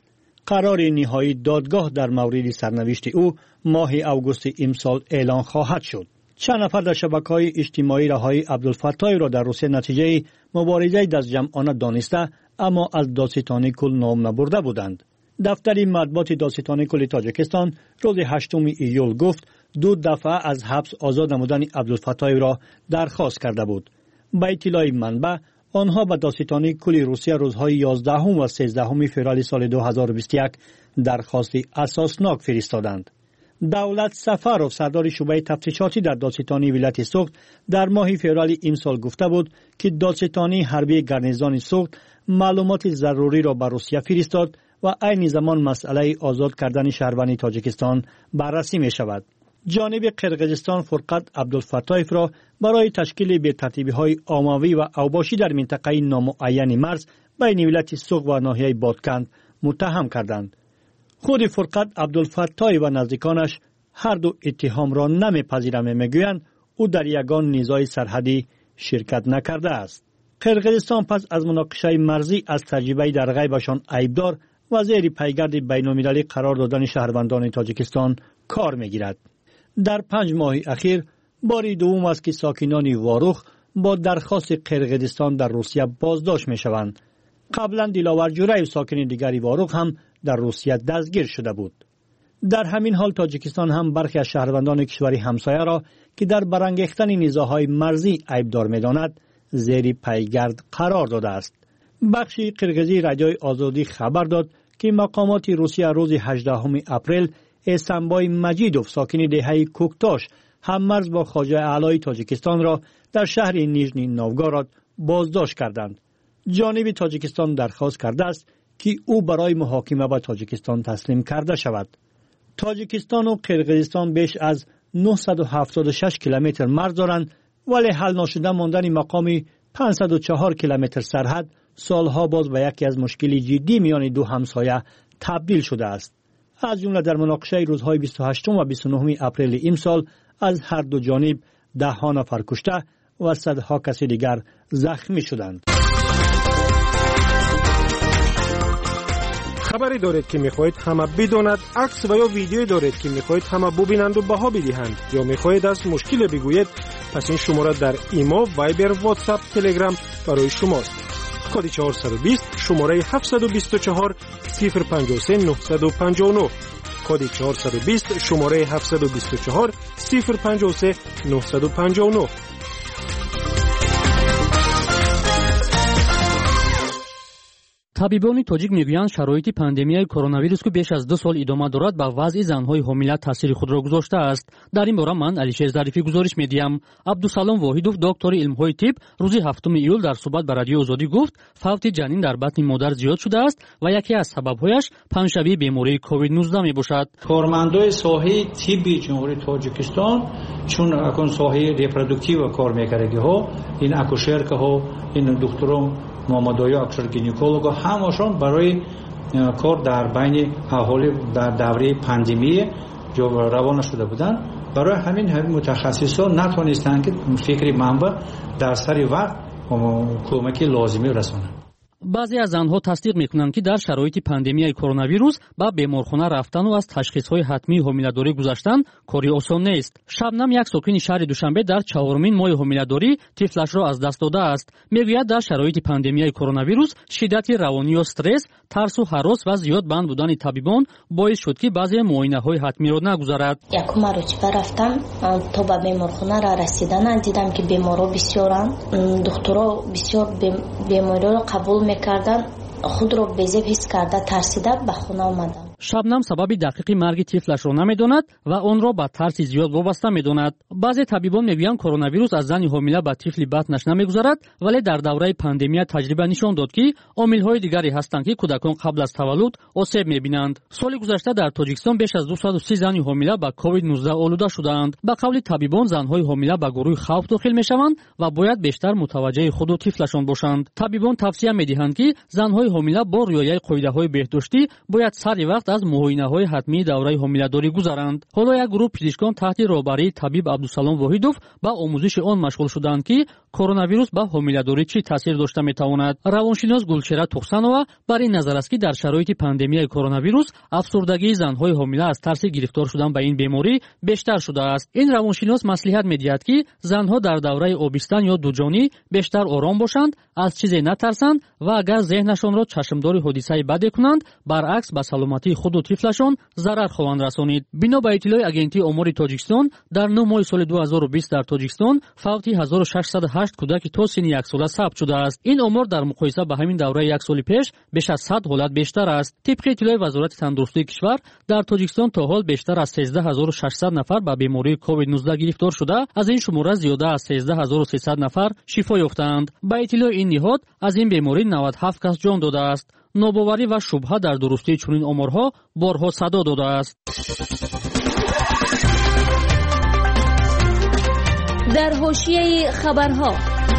قرار نهایی دادگاه در مورد سرنوشت او ماه اوگوست امسال اعلان خواهد شد. چند نفر در شبکه‌های اجتماعی رهایی عبدالفتاح را در روسیه نتیجه مبارزه دست جمعانه دانسته اما از دادستانی کل نام نبرده بودند. دفتر مطبوعات دادستانی کل تاجیکستان روز 8 ایول گفت 2 دفعه از حبس آزاد نمودن عبدالفتاح را درخواست کرده بود. با اطلاع منبع آنها به دادستانی کل روسیه روزهای 11 و 13 فوریه سال 2021 درخواست اساسناک فرستادند. دولت سفرов سردار شعبه تفتیشاتی در دادستانی ولایت سوخت در ماه فوریه امسال گفته بود که دادستانی حربی گارنیزون سوخت معلومات ضروری را به روسیه فرستاد و عین زمان مسئله آزاد کردن شهروندان تاجیکستان بررسی می شود. جانب قرقیزستان فرقت عبدالفتاح را برای تشکیل بی‌ترتیبی‌های عمومی و اوباشی در منطقه نامعین مرز بین ولایت سوخت و ناحیه بادکند متهم کردند. خود فرقت عبدالفتاح و نزدیکانش هر دو اتهام را نمی‌پذیرند و می‌گویند او در یگان نزاع سرحدی شرکت نکرده است. قرقیزستان پس از مناقشه مرزی از تجربه در غیبشان عیبدار و زیر پیگرد بین‌المللی قرار دادن شهروندان تاجیکستان کار می‌گیرد. در 5 ماه اخیر باری دوم است که ساکنان واروخ با درخواست قرقیزستان در روسیه بازداشت می‌شوند. قبلا دلاور جوری ساکن دیگری واروخ هم در روسیه دستگیر شده بود. در همین حال تاجیکستان هم برخی از شهروندان کشور همسایه را که در برانگیختن نزاع‌های مرزی عیبدار می‌داند زیر پیگرد قرار داده است. بخش قرقیزی رادیوی آزادی خبر داد که مقامات روسیه روز 18 اپریل اسنبای مجیدوف ساکن دهه کوکتاش هم مرز با خواجه اعلی تاجیکستان را در شهر نیژنی نوگوراد بازداشت کردند. جانب تاجیکستان درخواست کرده است که او برای محاکمه به تاجیکستان تسلیم کرده شود. تاجیکستان و قرقیزستان بیش از 976 کیلومتر مرز دارند ولی حل نشده ماندن مقام 504 کیلومتر سرحد سالها باز به یکی از مشکلی جدی میان دو همسایه تبدیل شده است. از جمله در مناقشه روزهای 28 و 29 اپریل امسال از هر دو جانب 10 نفر کشته و صدها کسی دیگر زخمی شدند. خبری دارید که میخواهید همه بداند، عکس و یا ویدیویی دارید که میخواهید همه ببینند و بها بدهند یا میخواهید از مشکل بگویید، پس این شماره در ایمو، وایبر، واتساپ، تلگرام برای شماست. کد 420 شماره 724 053 959 کد 420 شماره 724 053 959. طبیبان تاجیک میگویند شرایط پاندمیای کرونا ویروس که بیش از 2 سال ادامه دارد به وضع زنهای حامله تاثیر خود را گذاشته است. در این باره من علیشیر ظریفی گزارش میدیم. عبدالسلام واحدوف دکتر علم‌های طب روز 7 ایول در صحبت با رادیو آزادی گفت فوت جنین در بطن مادر زیاد شده است و یکی از سبب‌هایش پنجشنبه بیماری کووید 19 میباشد. کارمندای ساحه طبی جمهوری تاجیکستان چون اکن ساحه ریپروداکتیو کار میکردگی ها، این اکوشرکا ها، این دکتران مامادای اکثر گینکولوگ همشون برای کار در بین اهالی در دوره پاندمی جو روانه شده بودن. برای همین متخصصان نتونستند که فکر منبع در سری وقت کمک لازمی رسانند. بعضی از آنها تصدیق میکنند که در شرایط پاندمیای کرونا ویروس با بیمارخانه رفتن و از تشخیص‌های حتمی حامله‌داری گذشتن کاری آسان نیست. شبنم یک ساکن شهر دوشنبه در 4مین ماه حامله‌داری طفلش را از دست داده است. میگوید در شرایط پاندمیای کرونا ویروس شدت روانی و استرس، ترس و هراس و زیاد بند بودن طبیبان باعث شد که بعضی معاینه‌های حتمی را نگذارد. یکم روز رفتم تا به بیمارخانه را رسیدن دیدم که بیمارا بسیارند. دکترها بسیار بیمارا را قبول کردن، خود را بی‌زیب حس کرده ترسیده به خانه آمدم. شبنم سبب دقیق مرگ طفلش را نمیداند و آن را به ترس زیاد وابسته میداند. بعضی طبیبان میگویند کرونا ویروس از زن حامله به طفل بطنش نمیگذرد، ولی در دوره پاندمی تجربه نشان داد که عامل‌های دیگری هستند که کودکان قبل از تولد آسیب میبینند. سال گذشته در تاجیکستان بیش از 230 زن حامله به کووید 19 آلوده شدند. به قول طبیبان زن‌های حامله به گروه خوف داخل میشوند و باید بیشتر متوجه خود و طفلشان باشند. طبیبان توصیه میدهند که زن‌های حامله با رعایت قاعده‌های بهداشتی باید سری وقت از معاینه‌های حتمی دوره حامله‌داری گذرند. حالا یک گروه پزشکان تحت راهبری طبیب عبدالسلام واحدوف با آموزش آن مشغول شدند که کرونا ویروس با حامله‌داری چه تاثیر داشته می‌تواند. روانشناس گلچهره توخسانова بر این نظر است که در شرایط پاندمی کرونا ویروس افسردگی زن‌های حامله از ترس گرفتار شدن به این بیماری بیشتر شده است. این روانشناس مصلحت می‌دهد که زن‌ها در دوره آبستن یا دوجانی بیشتر آرام باشند، از چیزی نترسند و اگر ذهنشان را چشمدار حادثه بد کنند، برعکس به سلامتی خود و طفلشان ضرر خواهند رسانید. بنا به اطلاع اگنتی امور تاجیکستان، در 9 ماه سال 2020 در تاجیکستان فوت 1608 کودک تا سن 1 ساله ثبت شده است. این امور در مقایسه با همین دوره یک سال پیش بیش از 100 حالت بیشتر است. طبق اطلاع وزارت تندرستی کشور، در تاجیکستان تا حال بیشتر از 13600 نفر به بیماری کووید 19 گرفتار شده، از این شماره زیاده از 13300 نفر شفا یافتند. با اطلاع این نهاد، از این بیماری 97 کس جان داده است. ناباوری و شبهه در درستی چنین امورها بارها صدا داده است. در حاشیه خبرها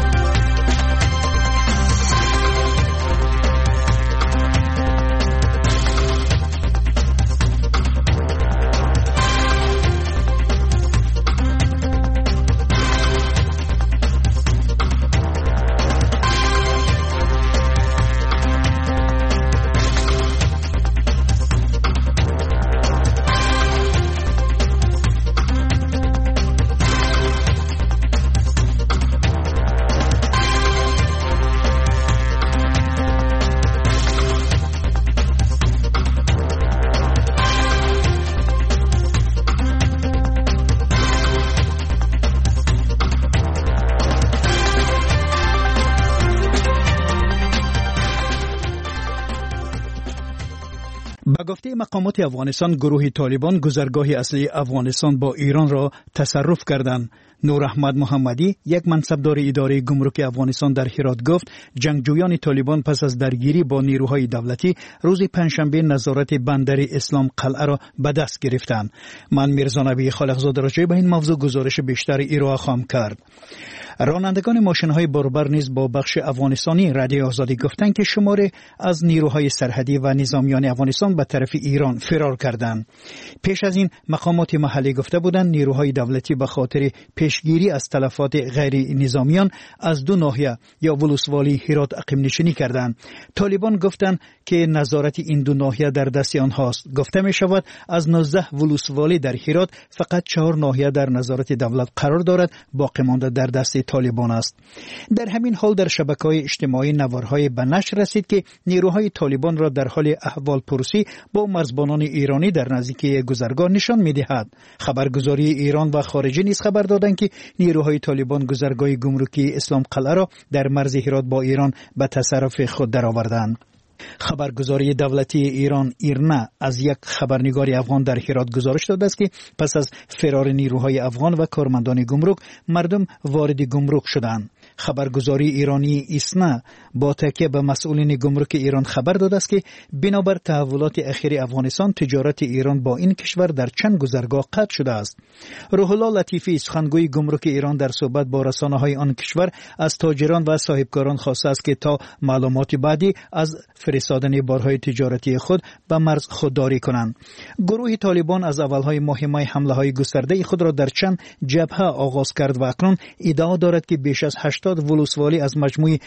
به گفته مقامات افغانستان، گروه طالبان گذرگاه اصلی افغانستان با ایران را تصرف کردند. نور احمد محمدی، یک منصبدار اداره گمرک افغانستان در هرات گفت جنگجویان طالبان پس از درگیری با نیروهای دولتی روز پنجشنبه نظارت بندر اسلام قلعه را به دست گرفتند. من میرزا نبی خالقزاده راجع به این موضوع گزارش بیشتر ارائه خواهم کرد. رانندگان ماشین‌های باربر نیز با بخش افغانستانی رادیو آزادی گفتند که شماری از نیروهای سرحدی و نظامیان افغانستان به طرف ایران فرار کردند. پیش از این مقامات محلی گفته بودند نیروهای دولتی به خاطر پیشگیری از تلفات غیر نظامیان از دو ناحیه یا ولسوالی هرات اقیم نشینی کردند. طالبان گفتند که نظارت این دو ناحیه در دست آنهاست. گفته می شود از 19 ولسوالی در هرات فقط 4 ناحیه در نظارت دولت قرار دارد، باقی مانده در دست طالبان است. در همین حال در شبکه‌های اجتماعی نوارهای به نشر رسید که نیروهای طالبان را در حال احوالپرسی با مرزبانان ایرانی در نزدیکی گذرگاه نشان می‌دهد. خبرگزاری ایران و خارجی نیز خبر دادند که نیروهای طالبان گذرگاه گمرکی اسلام قلعه را در مرز هرات با ایران به تصرف خود درآوردند. خبرگزاری دولتی ایران ایرنا از یک خبرنگار افغان در هرات گزارش داده است که پس از فرار نیروهای افغان و کارمندان گمرک مردم وارد گمرک شدند. خبرگزاری ایرانی ایسنا با تکیه به مسئولین گمرک ایران خبر داده است که بنابر تحولات اخیر افغانستان تجارت ایران با این کشور در چند گذرگاه قطع شده است. روح الله لطیفی سخنگوی گمرک ایران در صحبت با رسانه‌های آن کشور از تاجران و صاحبکاران خواسته است که تا معلومات بعدی از فرستادن بارهای تجارتی خود به مرز خودداری کنند. گروه طالبان از اولهای ماه حمله‌های گسترده خود را در چند جبهه آغاز کرد و اکنون ادعا دارد که بیش از 80 ولسوالی از مجموع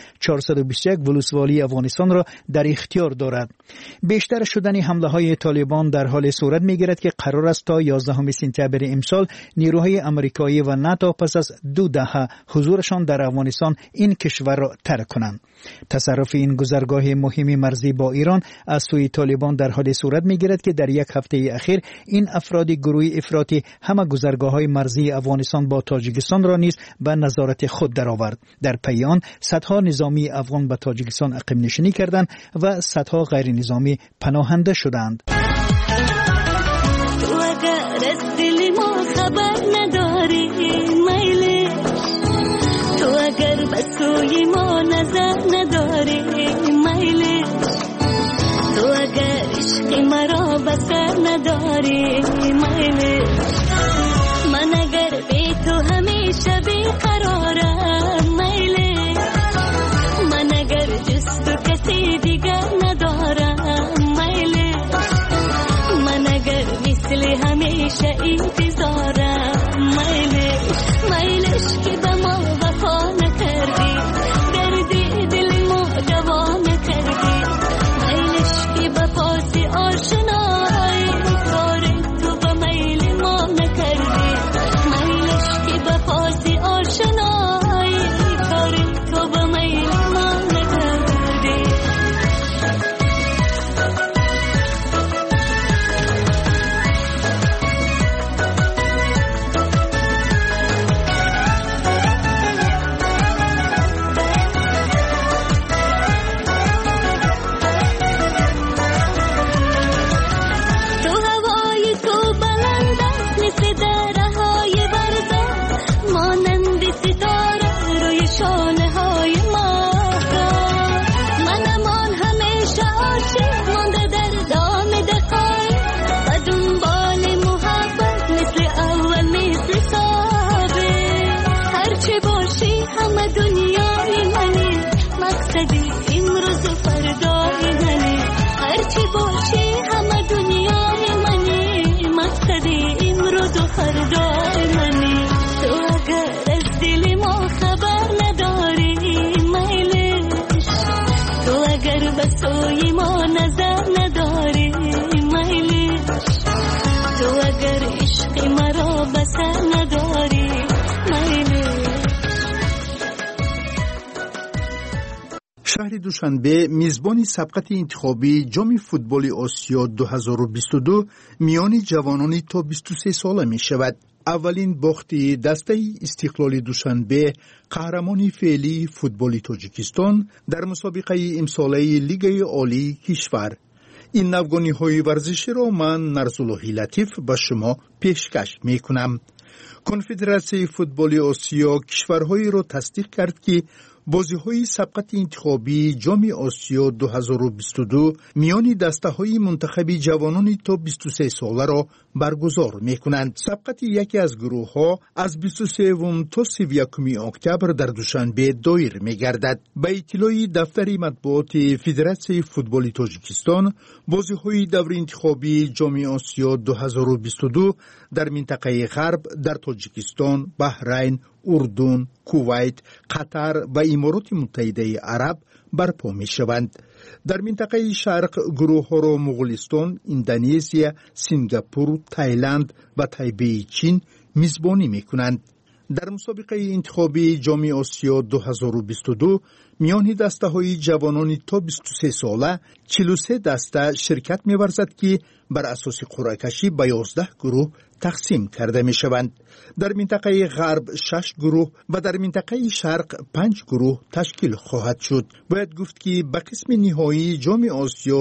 421 ولسوالی افغانستان را در اختیار دارد. بیشتر شدن حمله‌های طالبان در حال صورت می‌گیرد که قرار است تا 11 سپتامبر امسال نیروهای آمریکایی و ناتو پس از 2 دهه حضورشان در افغانستان این کشور را ترک کنند. تصرف این گذرگاه مهم مرزی با ایران از سوی طالبان در حال صورت می‌گیرد که در یک هفته اخیر این افراد گروه افراطی همه گذرگاه‌های مرزی افغانستان با تاجیکستان را نیز به نظارت خود درآورد. در پی آن صدها نظامی افغان به تاجیکستان اقیم نشینی کردند و صدها غیر نظامی پناهنده شدند. همیشه انتظارم میلش که به ما وفا نکردی دردی دل ما دوا نکردی میلش که به پاس آشنایی کار تو به میل ما نکردی میلش که به پاس آشنایی کار تو به میل ما نکردی شهر دوشنبه میزبان سبقت انتخابی جام فوتبال آسیا 2022 میان جوانان تا 23 ساله می شود. اولین باخت دسته استقلال دوشنبه قهرمان فعلی فوتبال تاجیکستان در مسابقه امساله لیگ عالی کشور. این نوگانی های ورزشی را من نرزاللهی لطیف به شما پیشکش می کنم. کنفدراسیون فوتبال آسیا کشورهایی را تصدیق کرد که بازی‌های سبقت انتخابی جام آسیا 2022 میان دسته‌های منتخب جوانان تا 23 ساله را برگزار می‌کنند. سبقت یکی از گروه‌ها از 23 تا 31 اکتبر در دوشنبه دایر می‌گردد. به اطلاع دفتر مطبوعات فدراسیون فوتبال تاجیکستان، بازی‌های دور انتخابی جام آسیا 2022 در منطقه غرب در تاجیکستان، بحرین، اردن، کویت، قطر و امارات متحده عرب برپا می شوند. در منطقه شرق گروه ها را مغولستان، اندونزیا، سنگاپور، تایلند و تایبه چین میزبانی می کنند. در مسابقه انتخابی جام آسیا 2022 میان دسته های جوانان تا 23 ساله 43 دسته شرکت می ورزد که بر اساس قرعه کشی به 11 گروه تقسیم کرده می شوند. در منطقه غرب 6 گروه و در منطقه شرق 5 گروه تشکیل خواهد شد. باید گفت که به قسم نهایی جام آسیا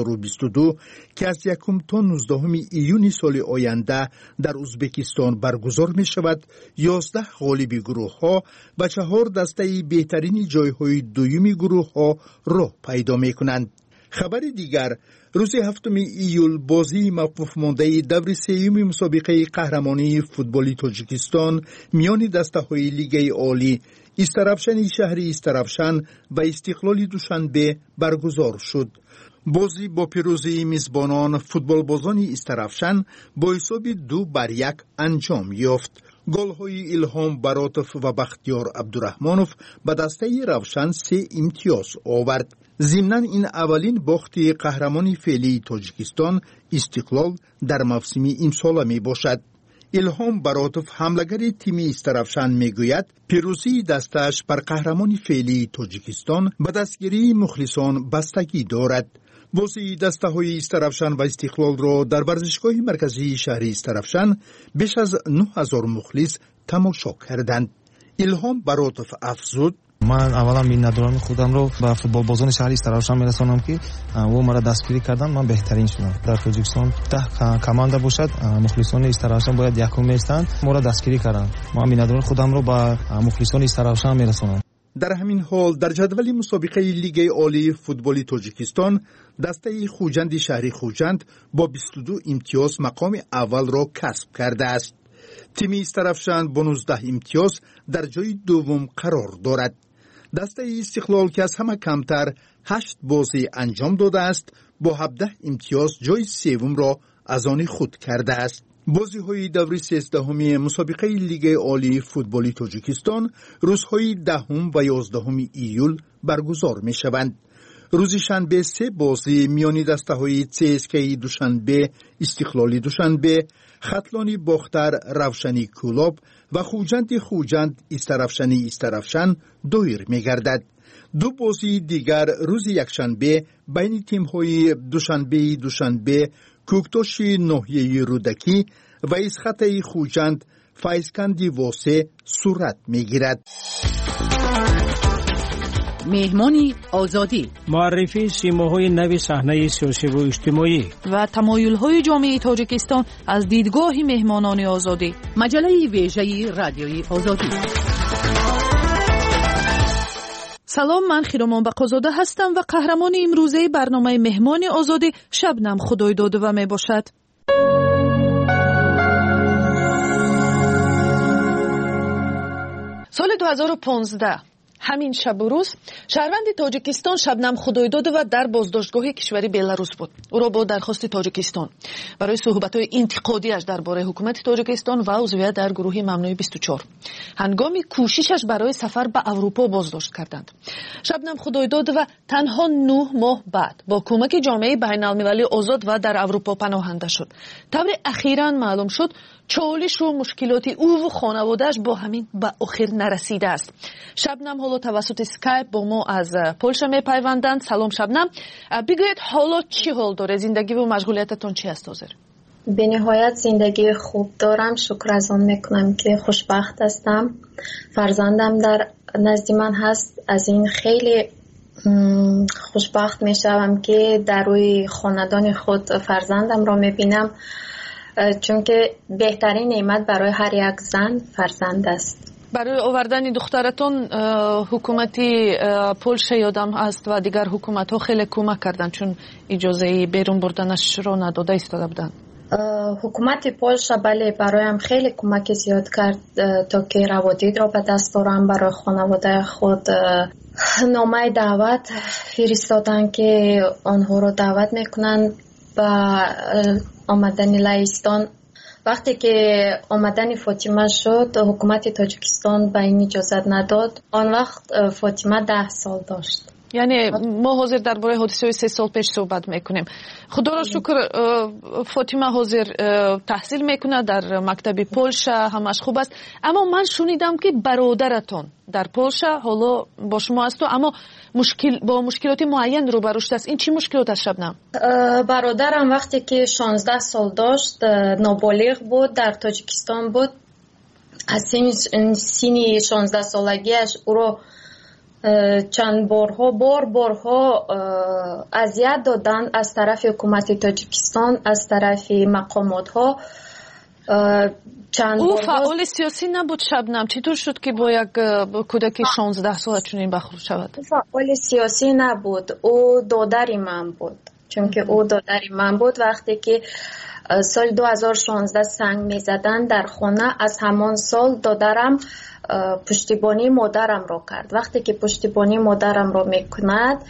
2022 که از 1 تا 19 ایون سال آینده در ازبکستان برگزار می شود، 11 غالب گروه ها و 4 دسته بهترین جای های دومی گروه ها راه پیدا می کنند. خبر دیگر، روز 7 ایول بازی موقوف مانده دور سوم مسابقه قهرمانی فوتبال تاجیکستان میان دسته‌های لیگ عالی استرافشن شهر استرافشن و استقلال دوشنبه برگزار شد. بازی با پیروزی میزبانان فوتبال بازان استرافشن با حساب 2-1 انجام یافت. گل‌های الهام براتوف و بختیار عبدالرحمانوف به دسته روشن 3 امتیاز آورد. ضمناً این اولین باخت قهرمانی فعلی تاجیکستان استقلال در موسم امسال می باشد. الهام براتوف حملگر تیم استرافشن می گوید پیروزی دستش بر قهرمانی فعلی تاجیکستان به دستگیری مخلصان بستگی دارد. بازی دسته های استرافشن و استقلال را در ورزشگاه مرکزی شهر استرافشن بیش از 9000 مخلص تماشا کردند. الهام براتوف افزود: من اولا میندارم خودم رو به فوتبال بازان شهر استرافشن میرسانم که او مرا دستگیری کردن، من بهترین شدم. در تاجیکستان 10 کمانده باشد، مخلصان استرافشن باید یکم میستند، مرا دستگیری کردن. من میندارم خودم رو به مخلصان استرافشن میرسانم. در همین حال در جدول مسابقه لیگ عالی فوتبال تاجیکستان دسته خوجند شهری خوجند با 22 امتیاز مقام اول را کسب کرده است. تیم استرافشن با 19 امتیاز در جای دوم قرار دارد. دسته استقلال که از همه کمتر 8 بازی انجام داده است با 17 امتیاز جای سوم را از آن خود کرده است. بازی‌های دوره 13 مسابقه لیگ عالی فوتبال تاجیکستان روزهای 10 و 11 ایول برگزار می‌شوند. روز شنبه 3 بازی میان دسته‌های CSKA دوشنبه، استقلال دوشنبه، ختلانی باختر روشنی کلاب و خوجند استرافشن دایر می‌گردد. دو بازی دیگر روز یکشنبه بین تیم‌های دوشنبه کوکتوش ناحیه رودکی و اسخط خوجند فایزکندی واسه صورت می‌گیرد. مهمانی آزادی، معرفی سیماهای نو صحنه سیاسی و اجتماعی و تمایل‌های جامعه تاجیکستان از دیدگاه مهمانان آزادی. مجله ویژه رادیوی آزادی. سلام، من خیرامان بقازاده هستم و قهرمان امروزه برنامه مهمان آزادی شبنم خدایدادوه می باشد. سال 2015 همین شب و روز شهروند تاجیکستان شبنم خدایدادوه در بازداشتگاه کشوری بلاروس بود. او را با درخواست تاجیکستان برای صحبت‌های انتقادی‌اش درباره حکومت تاجیکستان و عضویت در گروه ممنوع 24 هنگام کوششش برای سفر به اروپا بازداشت کردند. شبنم خدایدادوه تنها 9 ماه بعد با کمک جامعه بین‌المللی آزاد و در اروپا پناهنده شد. طور اخیراً معلوم شد چالش و مشکلات او و خانواده‌اش با همین به آخر نرسیده است. شبنم حالا توسط اسکایپ با ما از پولشا میپیوندند. سلام شبنم، بگویید حالا چی حال داره؟ زندگی و مشغولیتتون چی است حاضر؟ به نهایت زندگی خوب دارم، شکر از آن میکنم که خوشبخت هستم. فرزندم در نزد من هست، از این خیلی خوشبخت میشوم که در روی خاندان خود فرزندم را میبینم، چون که بهترین نعمت برای هر یک زن فرزند است. برای آوردن دخترتون حکومتی پولشا یادم است و دیگر حکومت ها خیلی کمک کردن، چون اجازه بیرون بردنش را نداده ایستاده بودن. حکومت پولشا بله برایم خیلی کمک زیاد کرد تا که روادید را به دست آورم. برای خانواده خود نامه دعوت فرستادن که آنها را دعوت میکنن و آمدن لهستان. وقتی که آمدن فاطمه شد حکومت تاجیکستان به این اجازت نداد. آن وقت فاطمه 10 سال داشت. یعنی ما حاضر درباره حادثه 3 سال پیش صحبت میکنیم. خدا را شکر فاطمه حاضر تحصیل میکنه در مکتب پولشا، همش خوب است. اما من شنیدم که برادرتون در پولشا حالا با شما است، اما با مشکلات معین روبرو شده است. این چی مشکلات است شبنم؟ برادرم وقتی که 16 سال داشت نابالغ بود، در تاجیکستان بود. از سن 16 سالگیش او را چند بارها اذیت دادن از طرف حکومت تاجیکستان، از طرف مقامات ها. او فعال سیاسی نبود شبنم، چطور شد که با یک کودک 16 ساله چنین برخورد شود؟ فعال سیاسی نبود، او دادر من بود. چون که او دادر من بود. وقتی که سال 2016 سنگ می زدن در خانه، از همان سال دادرم پشتیبانی مادرم را کرد. وقتی که پشتیبانی مادرم را میکند،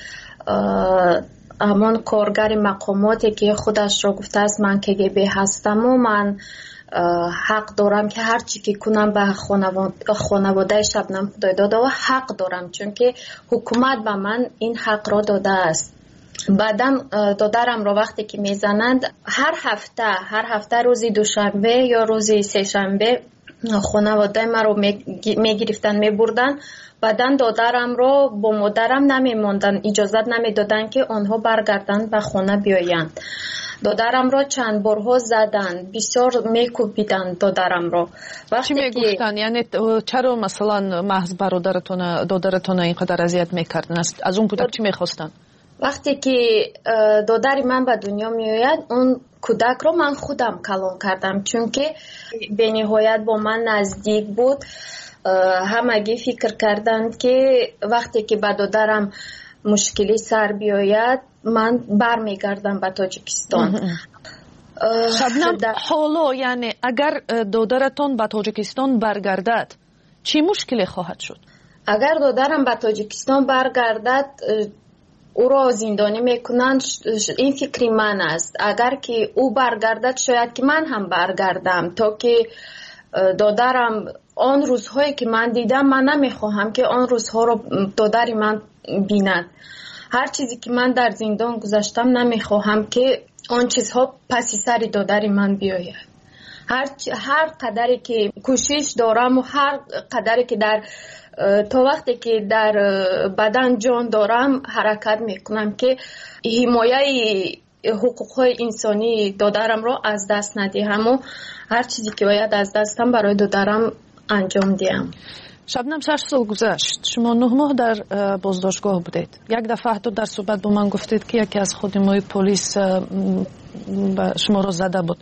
همان کارگر مقاماتی که خودش را گفته است من KGB هستم و من حق دارم که هر چی که کنم به خانواده شبنم خدایدادوه حق دارم، چون که حکومت به من این حق را داده است. بعدم دادرم را وقتی که میزنند هر هفته روزی دوشنبه یا روزی سه شنبه خانواده من رو میگرفتن میبردن. بعدن دادرم رو با مادرم نمیموندن، اجازت نمیدادن که آنها برگردن به خانه بیایند. دادرم رو چند بارها زدن، بسیار میکوبیدن دادرم رو. چی میگفتن؟ یعنی چرا مثلا محض دادرتون اینقدر اذیت میکردن؟ از اون کودک چی میخواستن؟ وقتی که دادر من به دنیا میآید، اون کودک رو من خودم کلان کردم، چون که به نهایت با من نزدیک بود. همگی فکر کردند که وقتی که به دادرم مشکلی سر بیاید من برمیگردم به تاجیکستان. شبنم حالا یعنی اگر دادرتون به تاجیکستان برگردد چی مشکلی خواهد شد؟ اگر دادرم به تاجیکستان برگردد او را زندانی میکنند. این فکری من است. اگر که او برگردد شاید که من هم برگردم، تا که دادرم آن روزهایی که من دیدم، من نمیخواهم که آن روزها رو دادر من بیند. هر چیزی که من در زندان گذاشتم نمیخواهم که آن چیزها پس سر دادر من بیاید. هر قدری که کوشش دارم و هر قدری که تا وقتی که در بدن جان دارم حرکت میکنم که حمایه حقوقهای انسانی دادرم را از دست ندهم و هر چیزی که باید از دستم برای دادرم انجام دهم. شبنم 6 سال گذشت، شما 9 ماه در بازداشتگاه بودید. یک دفعه حتی در صحبت با من گفتید که یکی از خادمای پلیس شما را زده بود.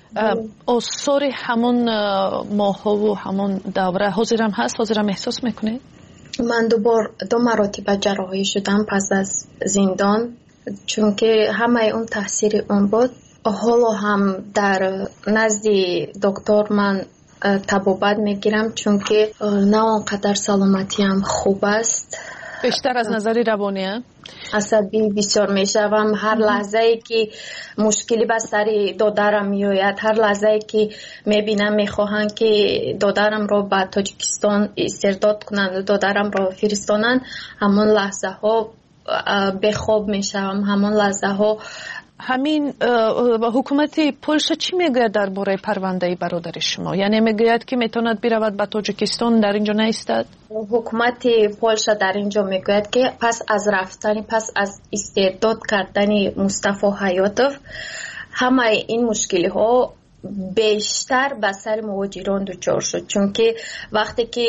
آثار همون ماه و همون دوره حاضرم هست؟ حاضرم احساس میکنید؟ من دو مراتب جراحی شدم پس از زندان، چون که همه اون تاثیر اون بود. حالا هم در نزد دکتر من طبابت میگیرم، چون که نه آنقدر سلامتیم خوب است. بیشتر از نظر روانی عصبی بسیار میشوم. هر لحظه ای که مشکلی به سر دادرم میآید، هر لحظه ای که میبینم میخواهند که دادرم را به تاجیکستان استرداد کنند، دادرم را فرستانند، همون لحظه ها به خواب میشوم. همون لحظه ها همین حکومت پولش چی میگه درباره پرونده برادر شما؟ یعنی میگوید که میتواند برود به تاجیکستان، در اینجا نیستد؟ حکومت پولش در اینجا میگوید که پس از استرداد کردن مصطفی حیاتوف همه این مشکلی ها بیشتر به سر مهاجران دچار شد، چون که وقتی که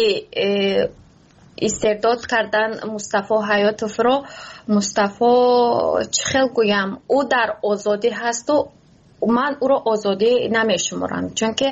استرداد کردن مصطفی حیاتوف را، مصطفی چخیل گویم او در آزادی هست و من او را آزادی نمیشمارم، چون که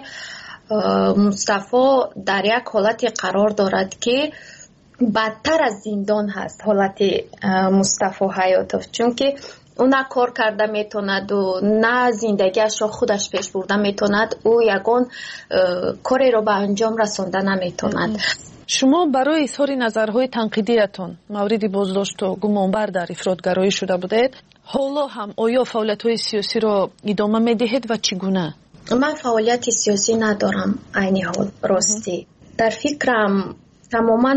مصطفی در یک حالتی قرار دارد که بدتر از زندان هست حالت مصطفی حیاتوف، چون که او نه کار کرده میتوند و نه زندگیش را خودش پیش برده میتوند. او یگان کاری را به انجام رسانده نمیتوند. شما برای اظهار نظرهای تنقیدیتون مورد بازداشت و گمانبر در افراطگرایی شده بودید. حالا هم آیا فعالیت‌های سیاسی را ادامه میدهید و چگونه؟ من فعالیت سیاسی ندارم. عین حال راستی در فکرم تماما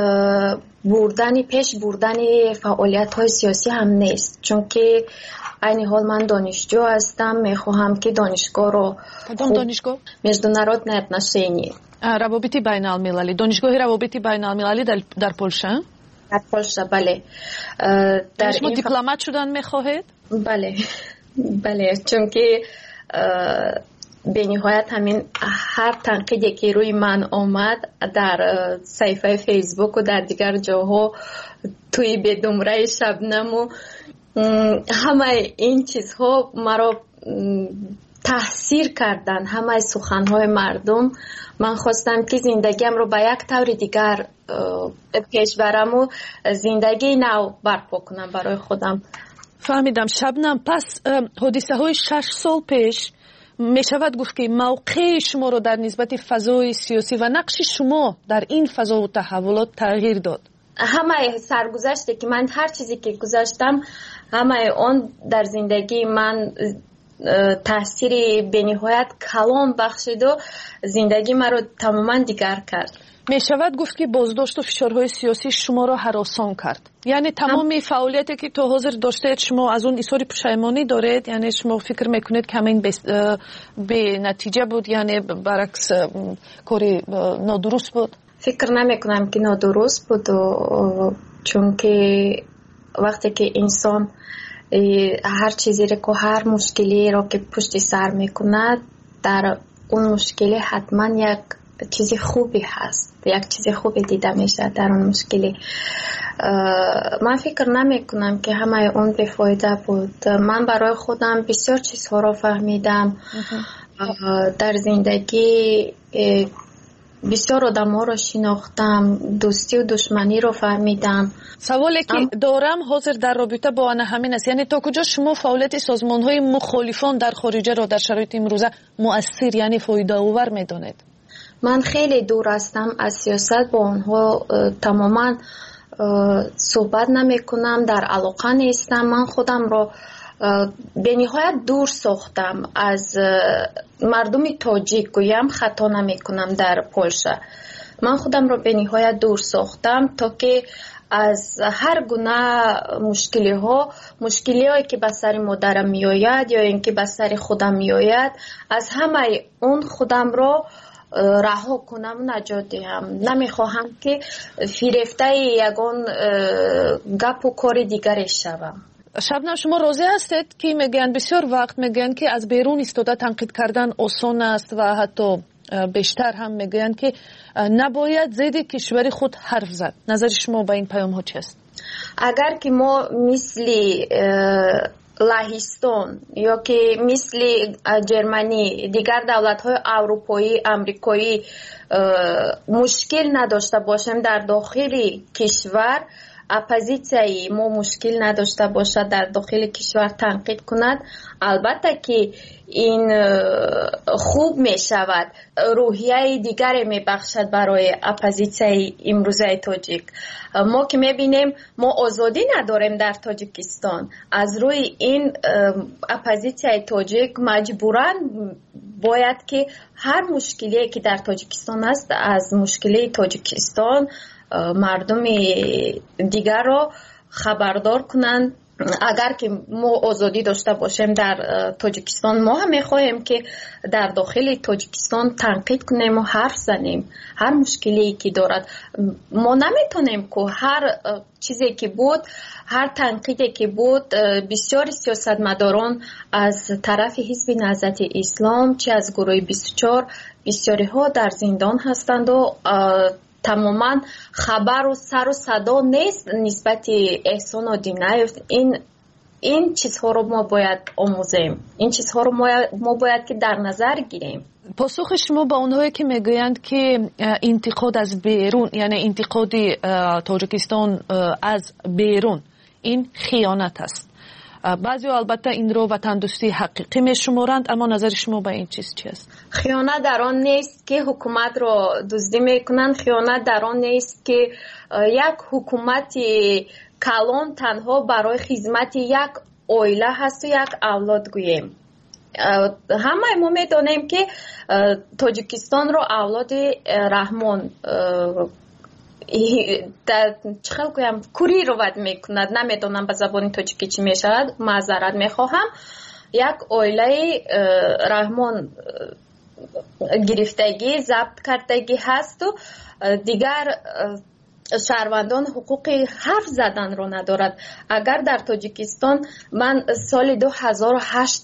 پیش بردن فعالیت‌های سیاسی هم نیست، چون که عین حال من دانشجو هستم. میخواهم که دانشگاه رو دانشگاه международное отношение روابط بین المللی، دانشگاه روابط بین المللی در پولش؟ در پولش، بله. در شما دیپلمات شدن میخواهید؟ بله، چون که به نهایت همین هر تنقیدی که روی من آمد در صفحه فیسبوک و در دیگر جاها، توی بدمره شبنم و همه این چیزها مرا تاثیر کردن. همه سخنهای مردم. من خواستم که زندگیم رو به یک طور دیگر پیش برم و زندگی نو برپا کنم برای خودم. فهمیدم. شبنم، پس حادثه های 6 سال پیش می شود گفت که موقع شما رو در نسبت فضای سیاسی و نقش شما در این فضا و تحولات تغییر داد؟ همه سرگذشته که من هر چیزی که گذاشتم، همه آن در زندگی من تاثیر بنهایت کلان بخشید و زندگی من رو تماما دیگر کرد. می شود گفت که بازداشت و فشارهای سیاسی شما را هراسان کرد. یعنی تمام فعالیتی که تا حاضر داشتید شما از اون اظهار پشیمانی دارید؟ یعنی شما فکر میکنید که همین به نتیجه بود، یعنی برعکس کاری نادرست بود؟ فکر نمیکنم که نادرست بود، چون که وقتی که انسان هر چیزی رو، هر مشکلی رو که پشت سر میکند، در اون مشکلی حتما یک چیز خوبی هست، یک چیز خوبی دیده میشه در اون مشکلی. من فکر نمی کنم که همه اون بفایده بود. من برای خودم بسیار چیزها رو فهمیدم. در زندگی بسیار آدم ها رو شناختم، دوستی و دشمنی رو فهمیدم. سوالی که دارم حاضر در رابطه با آن همین است، یعنی تا کجا شما فعالیت سازمان های مخالفان در خارجه را در شرایط امروزه مؤثر، یعنی فایده آور میدانید؟ من خیلی دور هستم از سیاست، با آنها تماما صحبت نمی کنم، در علاقه نیستم. من خودم رو به نهایت دور ساختم از مردم تاجیک. گویم خطا نمی کنم در پولشا. من خودم رو به نهایت دور ساختم تا که از هر گونه مشکلی هایی که به سر مادرم می آید یا اینکه به سر خودم می آید، از همه اون خودم رو رها کنم و نجات دهم. نمیخواهم که فریفته یگان گپ و کار دیگری شوم. شبنم، شما راضی هستید که میگن بسیار وقت میگن که از بیرون ایستاده تنقید کردن آسان است و حتی بیشتر هم میگن که نباید ضد کشور خود حرف زد. نظر شما با این پیام ها چی است؟ اگر که ما مثل لهستان یا که مثل جرمنی دیگر دولت های اروپایی امریکایی مشکل نداشته باشیم در داخل کشور، اپوزیسیای ما مشکل نداشته باشد در داخل کشور تنقید کند، البته که این خوب می شود، روحیه دیگری می بخشد برای اپوزیسیای امروزه تاجیک. ما که می بینیم ما آزادی نداریم در تاجیکستان، از روی این اپوزیسیای تاجیک مجبوراً باید که هر مشکلی که در تاجیکستان است از مشکلی تاجیکستان مردم دیگر را خبردار کنند. اگر که ما آزادی داشته باشیم در تاجیکستان، ما هم میخواهیم که در داخل تاجیکستان تنقید کنیم و حرف زنیم هر مشکلی که دارد. ما نمیتونیم که هر چیزی که بود، هر تنقیدی که بود، بسیار سیاستمداران از طرف حزب نهضت اسلام چه از گروه 24 بسیاری ها در زندان هستند و تماما خبر و سر و صدا نیست نسبت احسان آدینایف. این چیزها رو ما باید آموزیم، این چیزها رو ما باید که در نظر گیریم. پاسخ شما با اونهایی که میگویند که انتقاد از بیرون، یعنی انتقاد تاجیکستان از بیرون، این خیانت است. بعضی البته این رو وطن دوستی حقیقی میشمارند، اما نظر شما با این چیز چی است؟ خیانت در آن نیست که حکومت رو دزدی میکنند، خیانت در آن نیست که یک حکومت کلان تنها برای خدمت یک عائله هست و یک اولاد گوییم. همه ما میدونیم که تاجیکستان رو اولاد رحمان چخل گویم کوری رو ود میکند، نمیدونم به زبان تاجیکی چی میشود، معذرت میخواهم. یک عائله رحمان گرفتگی ضبط کردگی هست و دیگر شهروندان حقوق حرف زدن رو ندارد. اگر در تاجیکستان من سال 2008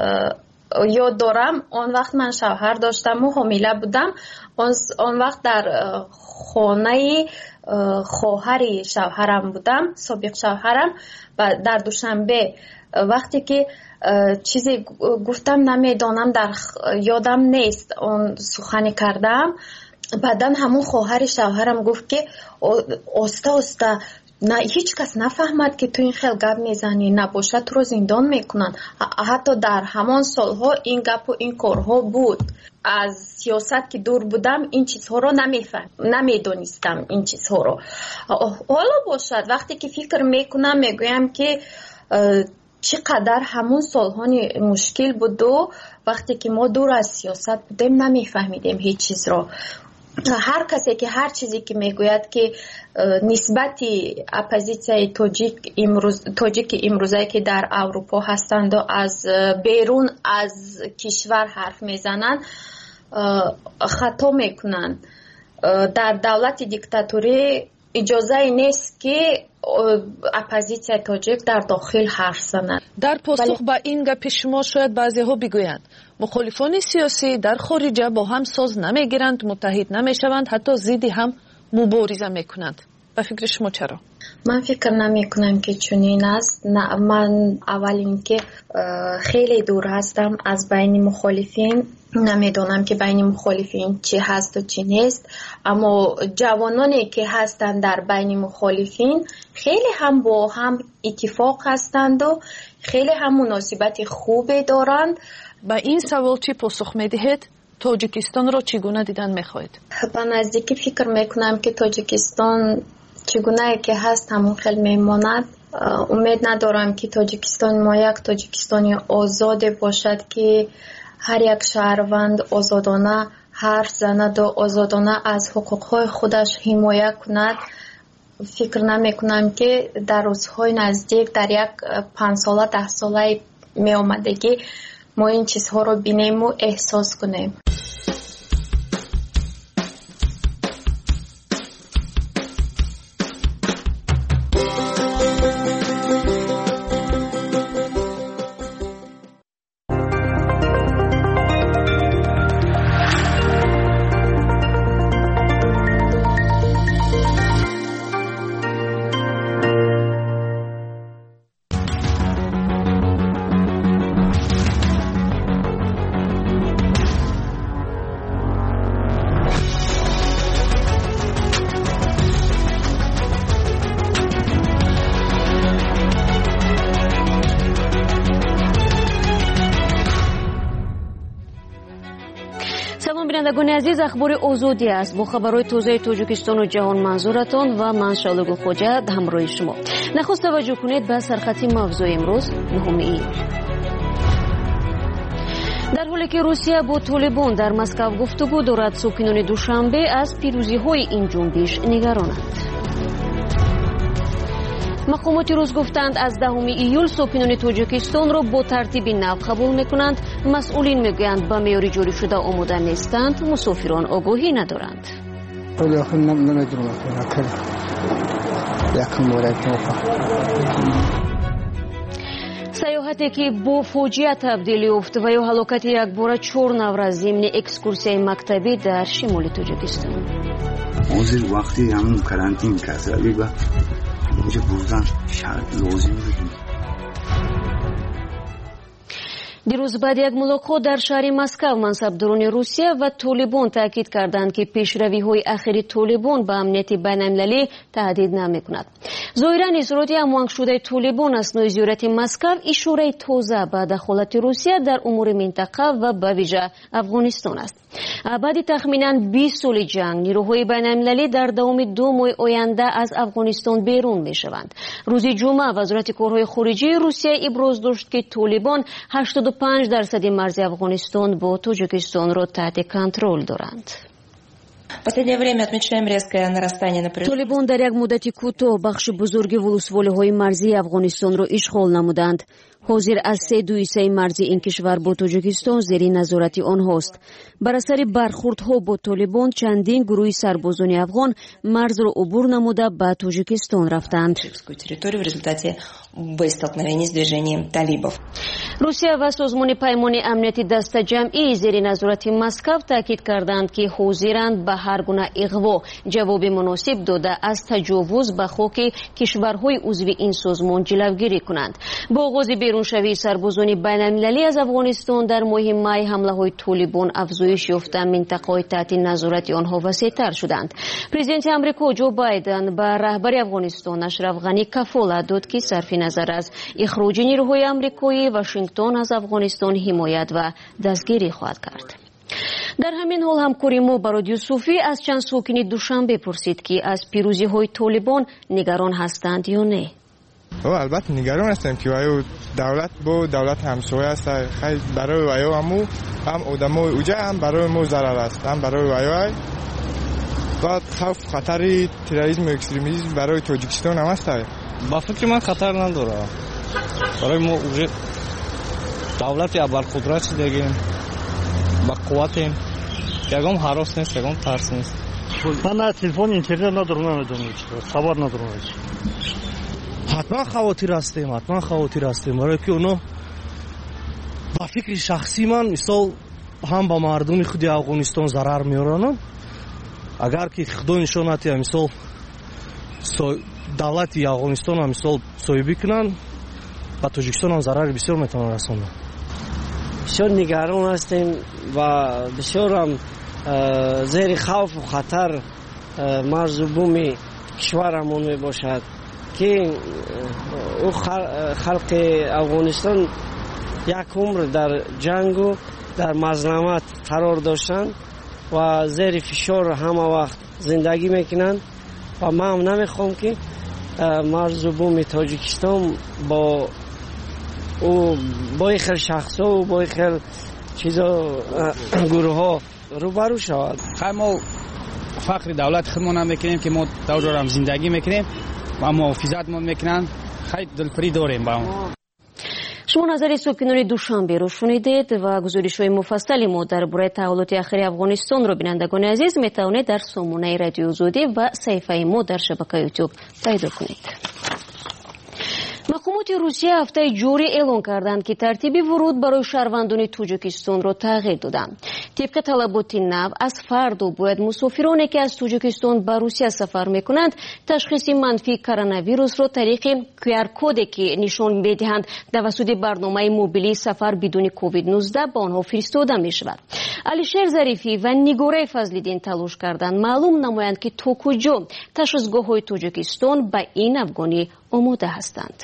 یاد دارم، آن وقت من شوهر داشتم و حامله بودم. آن وقت در خانه خواهر شوهرم بودم، سابق شوهرم، و در دوشنبه وقتی که چیزی گفتم نمیدانم، در یادم نیست، اون سخنی کردم. بعدن همون خواهر شوهرم گفت که آسته نه هیچ کس نفهمد که تو این خیلی گپ میزنی، نباشه تو رو زندان میکنن. حتی در همان سالها این گپ و این کارها بود. از سیاست که دور بودم این چیزها رو نمیدونستم این چیزها رو. حالا باشد وقتی که فکر میکنم میگویم که چقدر همون سالها مشکل بود و وقتی که ما دور از سیاست بودیم نمیفهمیدیم هیچ چیز رو. هر کسی که هر چیزی که میگوید که نسبت اپوزیسیای تاجیک امروزه که در اروپا هستند و از بیرون از کشور حرف میزنند خطا میکنند. در دولت دیکتاتوری اجازه نیست که اپوزیسیای تاجیک در داخل حرف زنند. در پاسخ با این گپ شما شاید بعضی ها بگویند مخالفان سیاسی در خارج با هم ساز نمیگیرند، متحد نمیشوند، حتی ضد هم مبارزه میکنند. به فکر شما چرا؟ من فکر نمی کنم که چنین است. من اول اینکه خیلی دور هستم از بین مخالفین، نمیدونم که بین مخالفین چی هست و چی نیست، اما جوانانی که هستند در بین مخالفین خیلی هم با هم اتفاق هستند و خیلی هم مناسبت خوبی دارند. با این سوال چی پاسخ میدهید؟ تاجیکستان را چگونه دیدن میخواهید؟ به نزدیکی فکر میکنم که تاجیکستان چگونه که هست همون خیلی میماند. امید ندارم که تاجیکستان ما یک تاجیکستانی آزاد باشد که هر یک شهروند آزادانه حرف زند و آزادانه از حقوقهای خودش حمایت کند. فکر نمی کنم که در روزهای نزدیک در یک 5 ساله 10 ساله می آمدگی ما این چیزها رو بینیم و احساس کنیم. بینندگان عزیز، اخبار آزادی است. با خبرهای تازه تاجیکستان و جهان منظورتان و من شالوگو خوجه همراه شما. نخست توجه کنید به سرخط موضوع امروز 9 ایول. در حالی که روسیه با طالبان در مسکو گفتگو دارد، ساکنان دوشنبه از پیروزی های این جنبش نگرانند. مقامات روس گفتند از 10 ایول ساکنان تاجیکستان را با ترتیب نو قبول میکنند. مسئولین میگویند به معیار جاری شده آماده نیستند، مسافران آگاهی ندارند. سیاحتی که با فاجعه تبدیل یافت و یا هلاکت یکباره 4 نفر ضمن اکسکورسیای مکتبی در شمال تاجیکستان. حاضر وقتی همون کرانتین کسری با اونجا بردن شرط لازم بود. دیروز بعد یک ملاقات در شهر مسکو منصبداران روسیه و طالبان تاکید کردند که پیشروی‌های اخیر طالبان به امنیت بین‌المللی تهدید نمی‌کند. ظاهراً اظهارات اموانگ شده طالبان اثنای زیارت مسکو اشاره تازه به دخالت روسیه در امور منطقه و به ویژه افغانستان است. بعد تخمیناً 20 سال جنگ، نیروهای بین‌المللی در دوام 2 ماه آینده از افغانستان بیرون می‌شوند. روز جمعه وزارت کارهای خارجه روسیه ابراز داشت که طالبان 85% مرز افغانستان با تاجیکستان را تحت کنترل دارند. طالبان در یک مدت کوتاه بخش بزرگ ولسوالی‌های مرزی افغانستان را اشغال نمودند. حاضر از 3 مرزی این کشور با تاجیکستان زیر نظارت آنهاست. بر اثر برخوردها با طالبان چندین گروه سربازان افغان مرز را عبور نموده به تاجیکستان رفتند. روسیه و سازمان پیمان امنیتی دست جمعی زیر نظارت مسکو تاکید کردند که حاضرند به هر گونه اغوا جواب مناسب داده از تجاوز به خاک کشورهای عضو این سازمان جلوگیری کنند. با آغاز بیرونشوی سربازان بین‌المللی از افغانستان در ماه می حمله‌های طالبان افزایش یافته، منطقه‌های تحت نظارت آنها وسیع‌تر شدند. پرزیدنت آمریکا جو بایدن به رهبر افغانستان اشرف غنی کفالت داد که صرف نظر از اخراج نیروهای آمریکایی واشنگتن از افغانستان حمایت و دستگیری خواهد کرد. در همین حال همکاری ما با رادیو صوفی از چند ساکن دوشنبه پرسید که از پیروزی های طالبان نگران هستند یا نه. البته نگران هستم که دولت با دولت همسایه است. خیلی برای وایو هم آدمای اوجه هم برای ما ضرر است، هم برای وایو و خوف خطر تروریسم و اکستریمیسم برای تاجیکستان هم است. با فکر من خطر نداره. برای ما دولت ابرقدرت دیگه با قوتیم، یکم هراس نیست، یکم ترس نیست. من تلفن اینترنت ندارم، نمیدونم خبر ندارم. حتما خواهر هستیم برای که اونا با فکر شخصی من مثال هم با مردم خود افغانستان ضرر میارن. اگر که خدا نشانتی مثال دولت افغانستان هم مثال صاحبی کنن، با تاجیکستان هم ضرر بسیار میتونن رسونن. بسیار نگران هستیم و بسیار هم زیر خوف و خطر مرز و بوم کشورمون می باشد که او خلق افغانستان یک عمر در جنگ و در مظلمت قرار داشتند و زیر فشار همه وقت زندگی میکنند و من هم نمیخوام که مرز بوم تاجیکستان با این خیل شخص ها و با این خیل چیزا گروه ها روبرو شود. ما فقر دولت خودمون هم میکنیم که ما دور هم زندگی میکنیم و محافظتمون میکنن. خیلی دلخوری داریم با اون. شما نظری سکنان دوشنبه رو شنیدید و گزارش‌های مفصلی ما درباره تحولات اخیر افغانستان رو بینندگان عزیز میتوانید در سامانه رادیو آزادی و صفحه ما در شبکه یوتیوب پیدا کنید. مقامات روسیه هفته جوری اعلام کردند که ترتیب ورود برای شهروندان تاجیکستان را تغییر دادند. طبق طلبات نو از فردا باید مسافرانی که از تاجیکستان به روسیه سفر میکنند تشخیص منفی کرونا ویروس را طریق QR کدی که نشان میدهند توسط برنامه موبیلی سفر بدون کووید 19 به آنها فرستاده می شود. علیشیر ظریفی و نگاره فضل‌الدین تلاش کردند معلوم نمایند که تا کجا تشخیصگاه‌های تاجیکستان به این افغانی آماده هستند.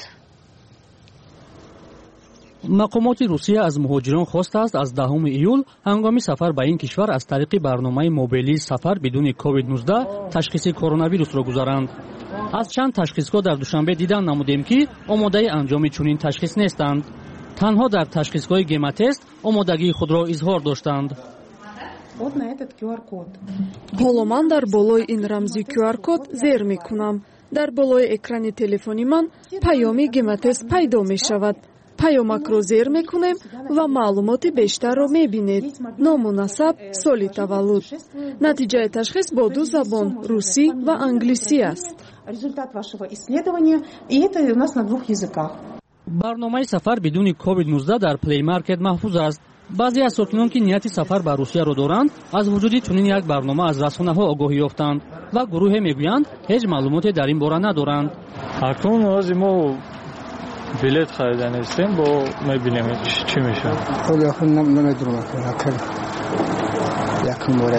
مقامات روسیه از مهاجران خواسته است از 10 ایول هنگام سفر به این کشور از طریق برنامه موبیلی سفر بدون کووید 19 تشخیص کرونا ویروس را گذارند. از چند تشخیصگاه در دوشنبه دیدن نمودیم که آماده انجام چنین تشخیص نیستند. تنها در تشخیصگاه گیماتست آمادگی خود را اظهار داشتند. حالا من در بالای این رمزی QR کد زیر می کنم. در بالای اکران تلفنی من پیامی گیماتست پیدا می شود. پیامک رو زیر می کنیم و معلومات بیشتر رو می بینید. نام و نسب، سال تولد. نتیجه تشخیص با 2 زبان روسی و انگلیسی است. برنامه سفر بدون کووید 19 در پلی مارکت محفوظ است. بعضی از ساکنان که نیت سفر به روسیه را دارند از وجود چنین یک برنامه از رسانه‌ها آگاهی یافتند و گروه میگویند هیچ معلوماتی در این باره ندارند. اکنون از ما بلیط خریدن هستیم با میبینیم چی میشه. خیلی خود نمیدونم یکم باره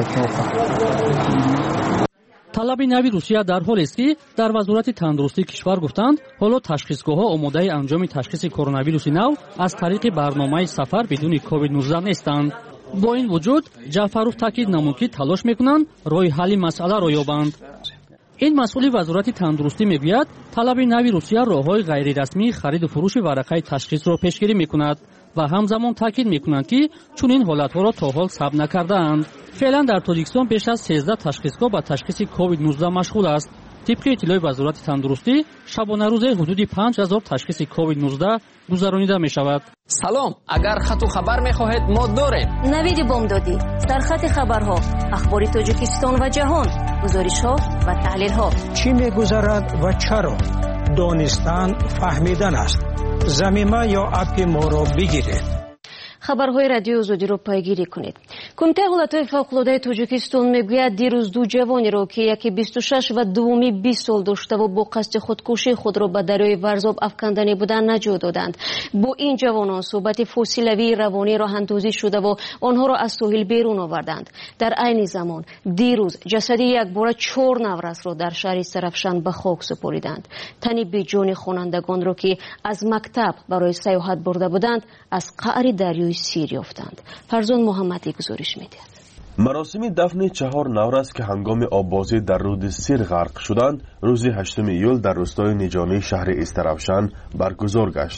طلب نوی روسیه در حال است که در وزارت تندرستی کشور گفتند حالا تشخیصگاه‌ها آماده انجام تشخیص کرونا ویروس نو از طریق برنامه سفر بدون کووید 19 نیستند. با این وجود جعفروف تاکید نمود که تلاش میکنند راه حل مسئله را یابند. این مسئول وزارت تندرستی میگوید طلب نوی روسیه راههای غیر رسمی خرید و فروش ورقه تشخیص را پیشگیری میکند و همزمان تاکید میکنند که چون این حالتها را تا حال ثبت نکرده‌اند. فعلا در تاجیکستان بیش از 13 تشخیصگاه با تشخیص کووید 19 مشغول است. طبق اطلاع وزارت تندرستی شبانه روزه حدود 5000 تشخیص کووید 19 گذرانیده می شود. سلام، اگر خط و خبر می خواهید ما داریم. نوید بامدادی، سرخط خبرها، اخبار تاجیکستان و جهان، گزارش‌ها و تحلیل‌ها. چی می‌گذرد و چرا؟ دانستن فهمیدن است. زمینه یا اپ ما را بگیرید. خبرهای رادیو آزادی رو پیگیری کنید. کمیته حالتهای فوق‌العاده تاجیکستان میگوید دیروز 2 جوانی را که یکی 26 و دومی 20 سال داشته و با قصد خودکشی خود را به دریای ورزاب افکندنی بودند نجات دادند. با این جوانان صحبت فاصله‌ای روانی راه اندازی شده و آنها را از ساحل بیرون آوردند. در عین زمان دیروز جسد یک باره 4 نورس را در شهر سرافشان به خاک سپاریدند. تنی بیجان خوانندگان را که از مکتب برای سیاحت برده بودند از قعر دریای سیر یافتند. فرزان محمدی گزارش می‌دهد. مراسم دفن 4 نورس که هنگام آببازی در رود سیر غرق شدند روز 8 ایول در روستای نیجانی شهر استرافشان برگزار گشت.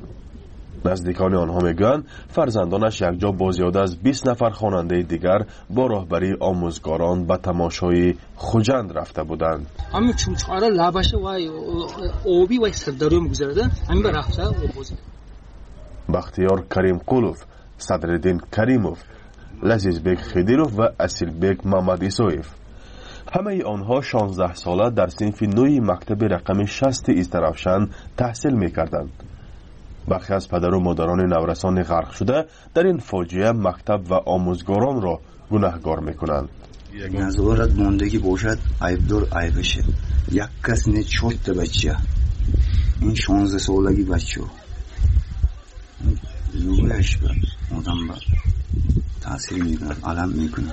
نزدیکان آنها میگویند فرزندانش یکجا با زیاده از 20 نفر خواننده دیگر با راهبری آموزگاران به تماشای خوجند رفته بودند. همین چوچارا لباشه وای آبی وای سرداری می‌گذرده همین رفته آبازی. بختیار کریم قولوف، صدرالدین کریموف، لذیذبک خدیروف و اصیلبک محمد ایسویف. همه آنها 16 ساله در صنف 9 مکتب رقم 60 استرافشان تحصیل می‌کردند. برخی از پدر و مادران نورسان غرق شده در این فاجعه مکتب و آموزگاران را گناهکار می‌کنند. نظارت ماندگی باشد عیبدار عیبشه. یک کس نه 4 تا بچه. این 16 سالگی بچه رویش به آدم با تاثیر میکنه، علم میکنه.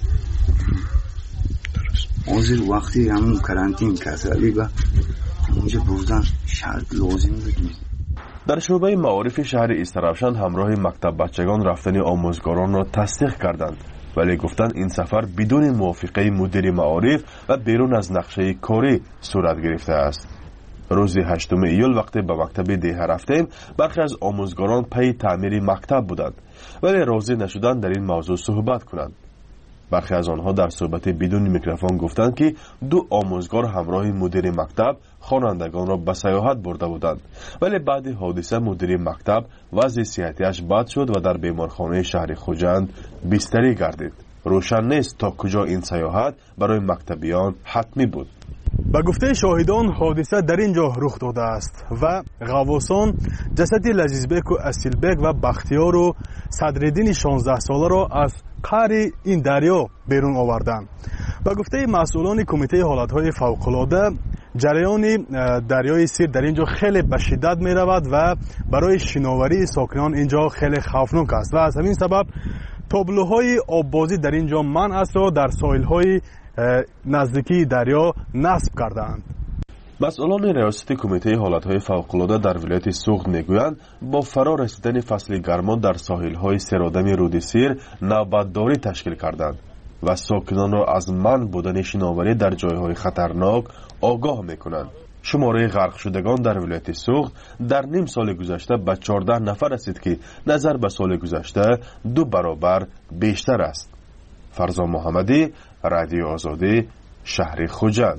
حاضر وقتی همون کرانتین کسایی با اونجا بودن شرط لازم بود. در شعبه معارف شهر استرافشان همراه مکتب بچگان رفتن آموزگاران را تصدیق کردند. ولی گفتند این سفر بدون موافقه مدیر معارف و بیرون از نقشه کاری صورت گرفته است. روز 8 ایول وقتی به مکتب دیه رفتیم، برخی از آموزگاران پی تعمیر مکتب بودند ولی راضی نشدند در این موضوع صحبت کنند. برخی از آنها در صحبت بدون میکروفون گفتند که 2 آموزگار همراه مدیر مکتب خوانندگان را به سیاحت برده بودند، ولی بعد حادثه مدیر مکتب وضع صحتیش بد شد و در بیمارخانه شهر خوجند بستری گردید. روشن نیست تا کجا این سیاحت برای مکتبیان حتمی بود. به گفته شاهدان حادثه در اینجا رخ داده است و غواصان جسد لذیذبک و اصیلبک و بختیار و صدرالدین 16 ساله را از قعر این دریا بیرون آوردند. به گفته مسئولان کمیته حالتهای فوق‌العاده، جریان دریای سیر در اینجا خیلی به شدت می رود و برای شناوری ساکنان اینجا خیلی خوفناک است و از همین سبب تابلوهای آببازی در اینجا منع است و در ساحل‌های نزدیکی دریا نصب کردند. مسئولان ریاست کمیته حالتهای فوق‌العاده در ولایت سوخت میگویند با فرا رسیدن فصل گرما در ساحل‌های سرآدم رود سیر نوبتداری تشکیل کردند و ساکنان را از منع بودن شناوری در جایهای خطرناک آگاه میکنند. شماره غرق شدگان در ولایت سوخت در نیم سال گذشته به 14 نفر رسید که نظر به سال گذشته 2 برابر بیشتر است. فرزان محمدی، رادیو آزادی، شهر خوجند.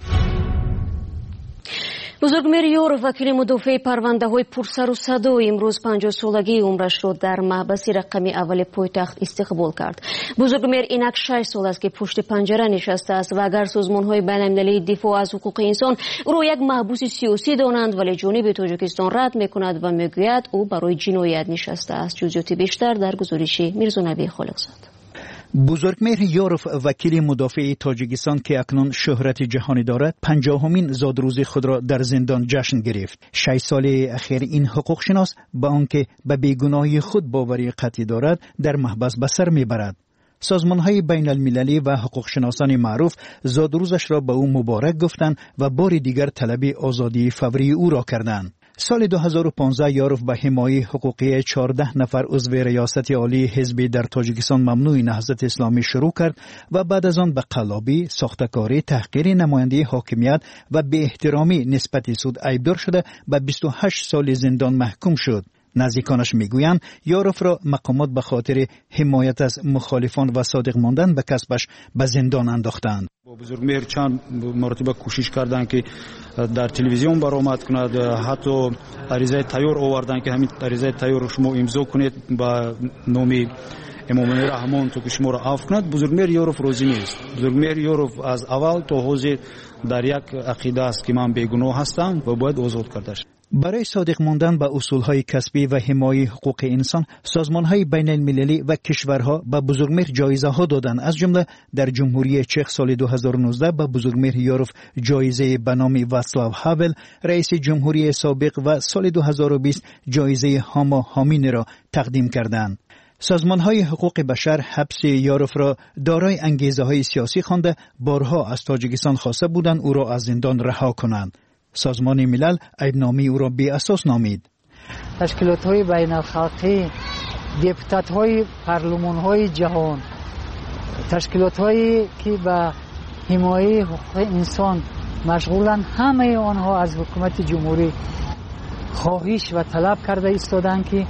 بزرگمیر یورف وکیل مدافع پرونده های پرسر و صدا امروز 50 سالگی عمرش را در محبس رقمی اول پایتخت استقبال کرد. بزرگمیر اینک 6 سال است که پشت پنجره نشسته است و اگر سازمان های بین المللی دفاع از حقوق انسان او را یک محبوس سیاسی دانند، ولی جانب تاجیکستان رد میکند و میگوید او برای جنایت نشسته است. جزئیات بیشتر در گزارش میرزانبی خالقزاد. بزرگمهر یورف وکیل مدافع تاجیکستان که اکنون شهرت جهانی دارد 50مین زادروز خود را در زندان جشن گرفت. 6 سال اخیر این حقوق شناس با آنکه به بیگناهی خود باوری قطعی دارد در محبس به سر میبرد. سازمان‌های بین المللی و حقوق شناسان معروف زادروزش را به او مبارک گفتند و بار دیگر طلب آزادی فوری او را کردند. سال 2015 یورف به حمایت حقوقی 14 نفر عضو ریاست عالی حزب در تاجیکستان ممنوع نهضت اسلامی شروع کرد و بعد از آن به قلابی، ساختکاری، تحقیر نماینده حاکمیت و بی احترامی نسبت سود عیبدار شده به 28 سال زندان محکوم شد. نزدیکانش میگویند یورف را مقامات به خاطر حمایت از مخالفان و صادق ماندن به کسبش به زندان انداختند. بزرگمهر چند مرتبه کوشش کردند که در تلویزیون برآمد کند، حتی عریضه تیار آوردند که همین عریضه تیار رو شما امضا کنید با نام امام رحمان تو که شما را عفو کند. بزرگمهر یورف راضی نیست. بزرگمهر یورف از اول تا حاضر در یک عقیده است که من بیگناه هستم و باید آزاد کرده شد. برای صادق ماندن به اصولهای کسبی و حمایت حقوق انسان، سازمانهای بین المللی و کشورها به بزرگمهر جایزه ها دادند. از جمله در جمهوری چک سال 2019 به بزرگمهر یورف جایزه به نام واسلاو هاول رئیس جمهوری سابق و سال 2020 جایزه هاما هامین را تقدیم کردند. سازمانهای حقوق بشر حبس یورف را دارای انگیزه‌های سیاسی خوانده بارها از تاجیکستان خواسته بودند او را از زندان رها کنند. سازمان ملل عیبنامه او را بی اساس نامید. تشکیلات‌های بین الخلقی، دپوتات‌های پارلمان‌های جهان، تشکیلات‌هایی که به حمایت حقوق انسان مشغولند، همه آنها از حکومت جمهوری خواهش و طلب کرده ایستادند که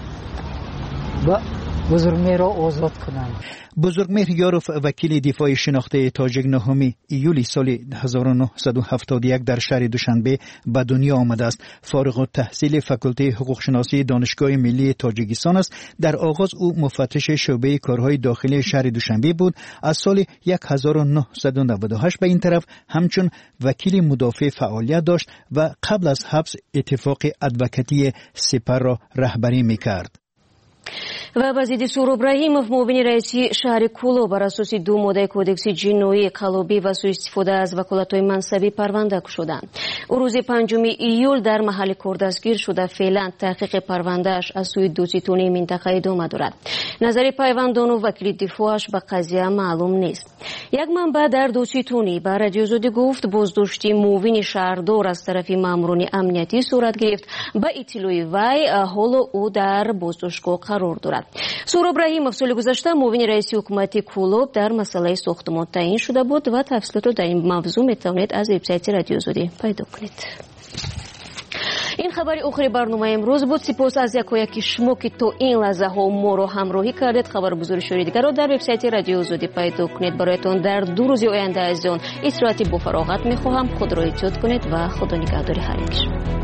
بزرگمهر را آزاد کنند. بزرگمهر یورف وکیل دفاع شناخته تاجیک 9 ایولی سال 1971 در شهر دوشنبه به دنیا آمده است. فارغ التحصیل فاکولته حقوق شناسی دانشگاه ملی تاجیکستان است. در آغاز او مفتش شعبه کارهای داخلی شهر دوشنبه بود. از سال 1998 به این طرف همچون وکیل مدافع فعالیت داشت و قبل از حبس اتفاق ادوکاتی سپر را رهبری می‌کرد. و بازدید سهراب رحیمов معاون رئیسی شهر کولو بر اساس 2 ماده کودکس جنایی قلابی و سوء استفاده از وکالت‌های منصبی پرونده شدند. او روز 5 ایول در محل کار دستگیر شده. فعلا تحقیق پروندهش از سوی دوستانه منطقه ادامه دارد. نظر پیوندان و وکیل دفاعش به قضیه معلوم نیست. یک منبع در دوستانه به رادیو آزادی گفت بازداشت معاون شهردار از طرف ماموران امنیتی صورت گرفت. با اطلاع وی حال او در بازداشتگاه قرار دارد. سهراب رحیمov سال گذشته معاون رئیس حکومت کولوب در مسئله ساختمان تعیین شده بود و تفصیلات را در این موضوع میتوانید از وبسایت رادیو آزادی پیدا کنید. این خبر آخر برنامه امروز بود. سپاس از یکایک شما که تا این لحظه ها ما رو همراهی کردید. خبر بزرگ شوری دیگر را در وبسایت رادیو آزادی پیدا کنید. برایتان در 2 روز آینده از آن استراحت با فراغت میخواهم. خود را احتیاط کنید و خدا نگهدار هر یک شما.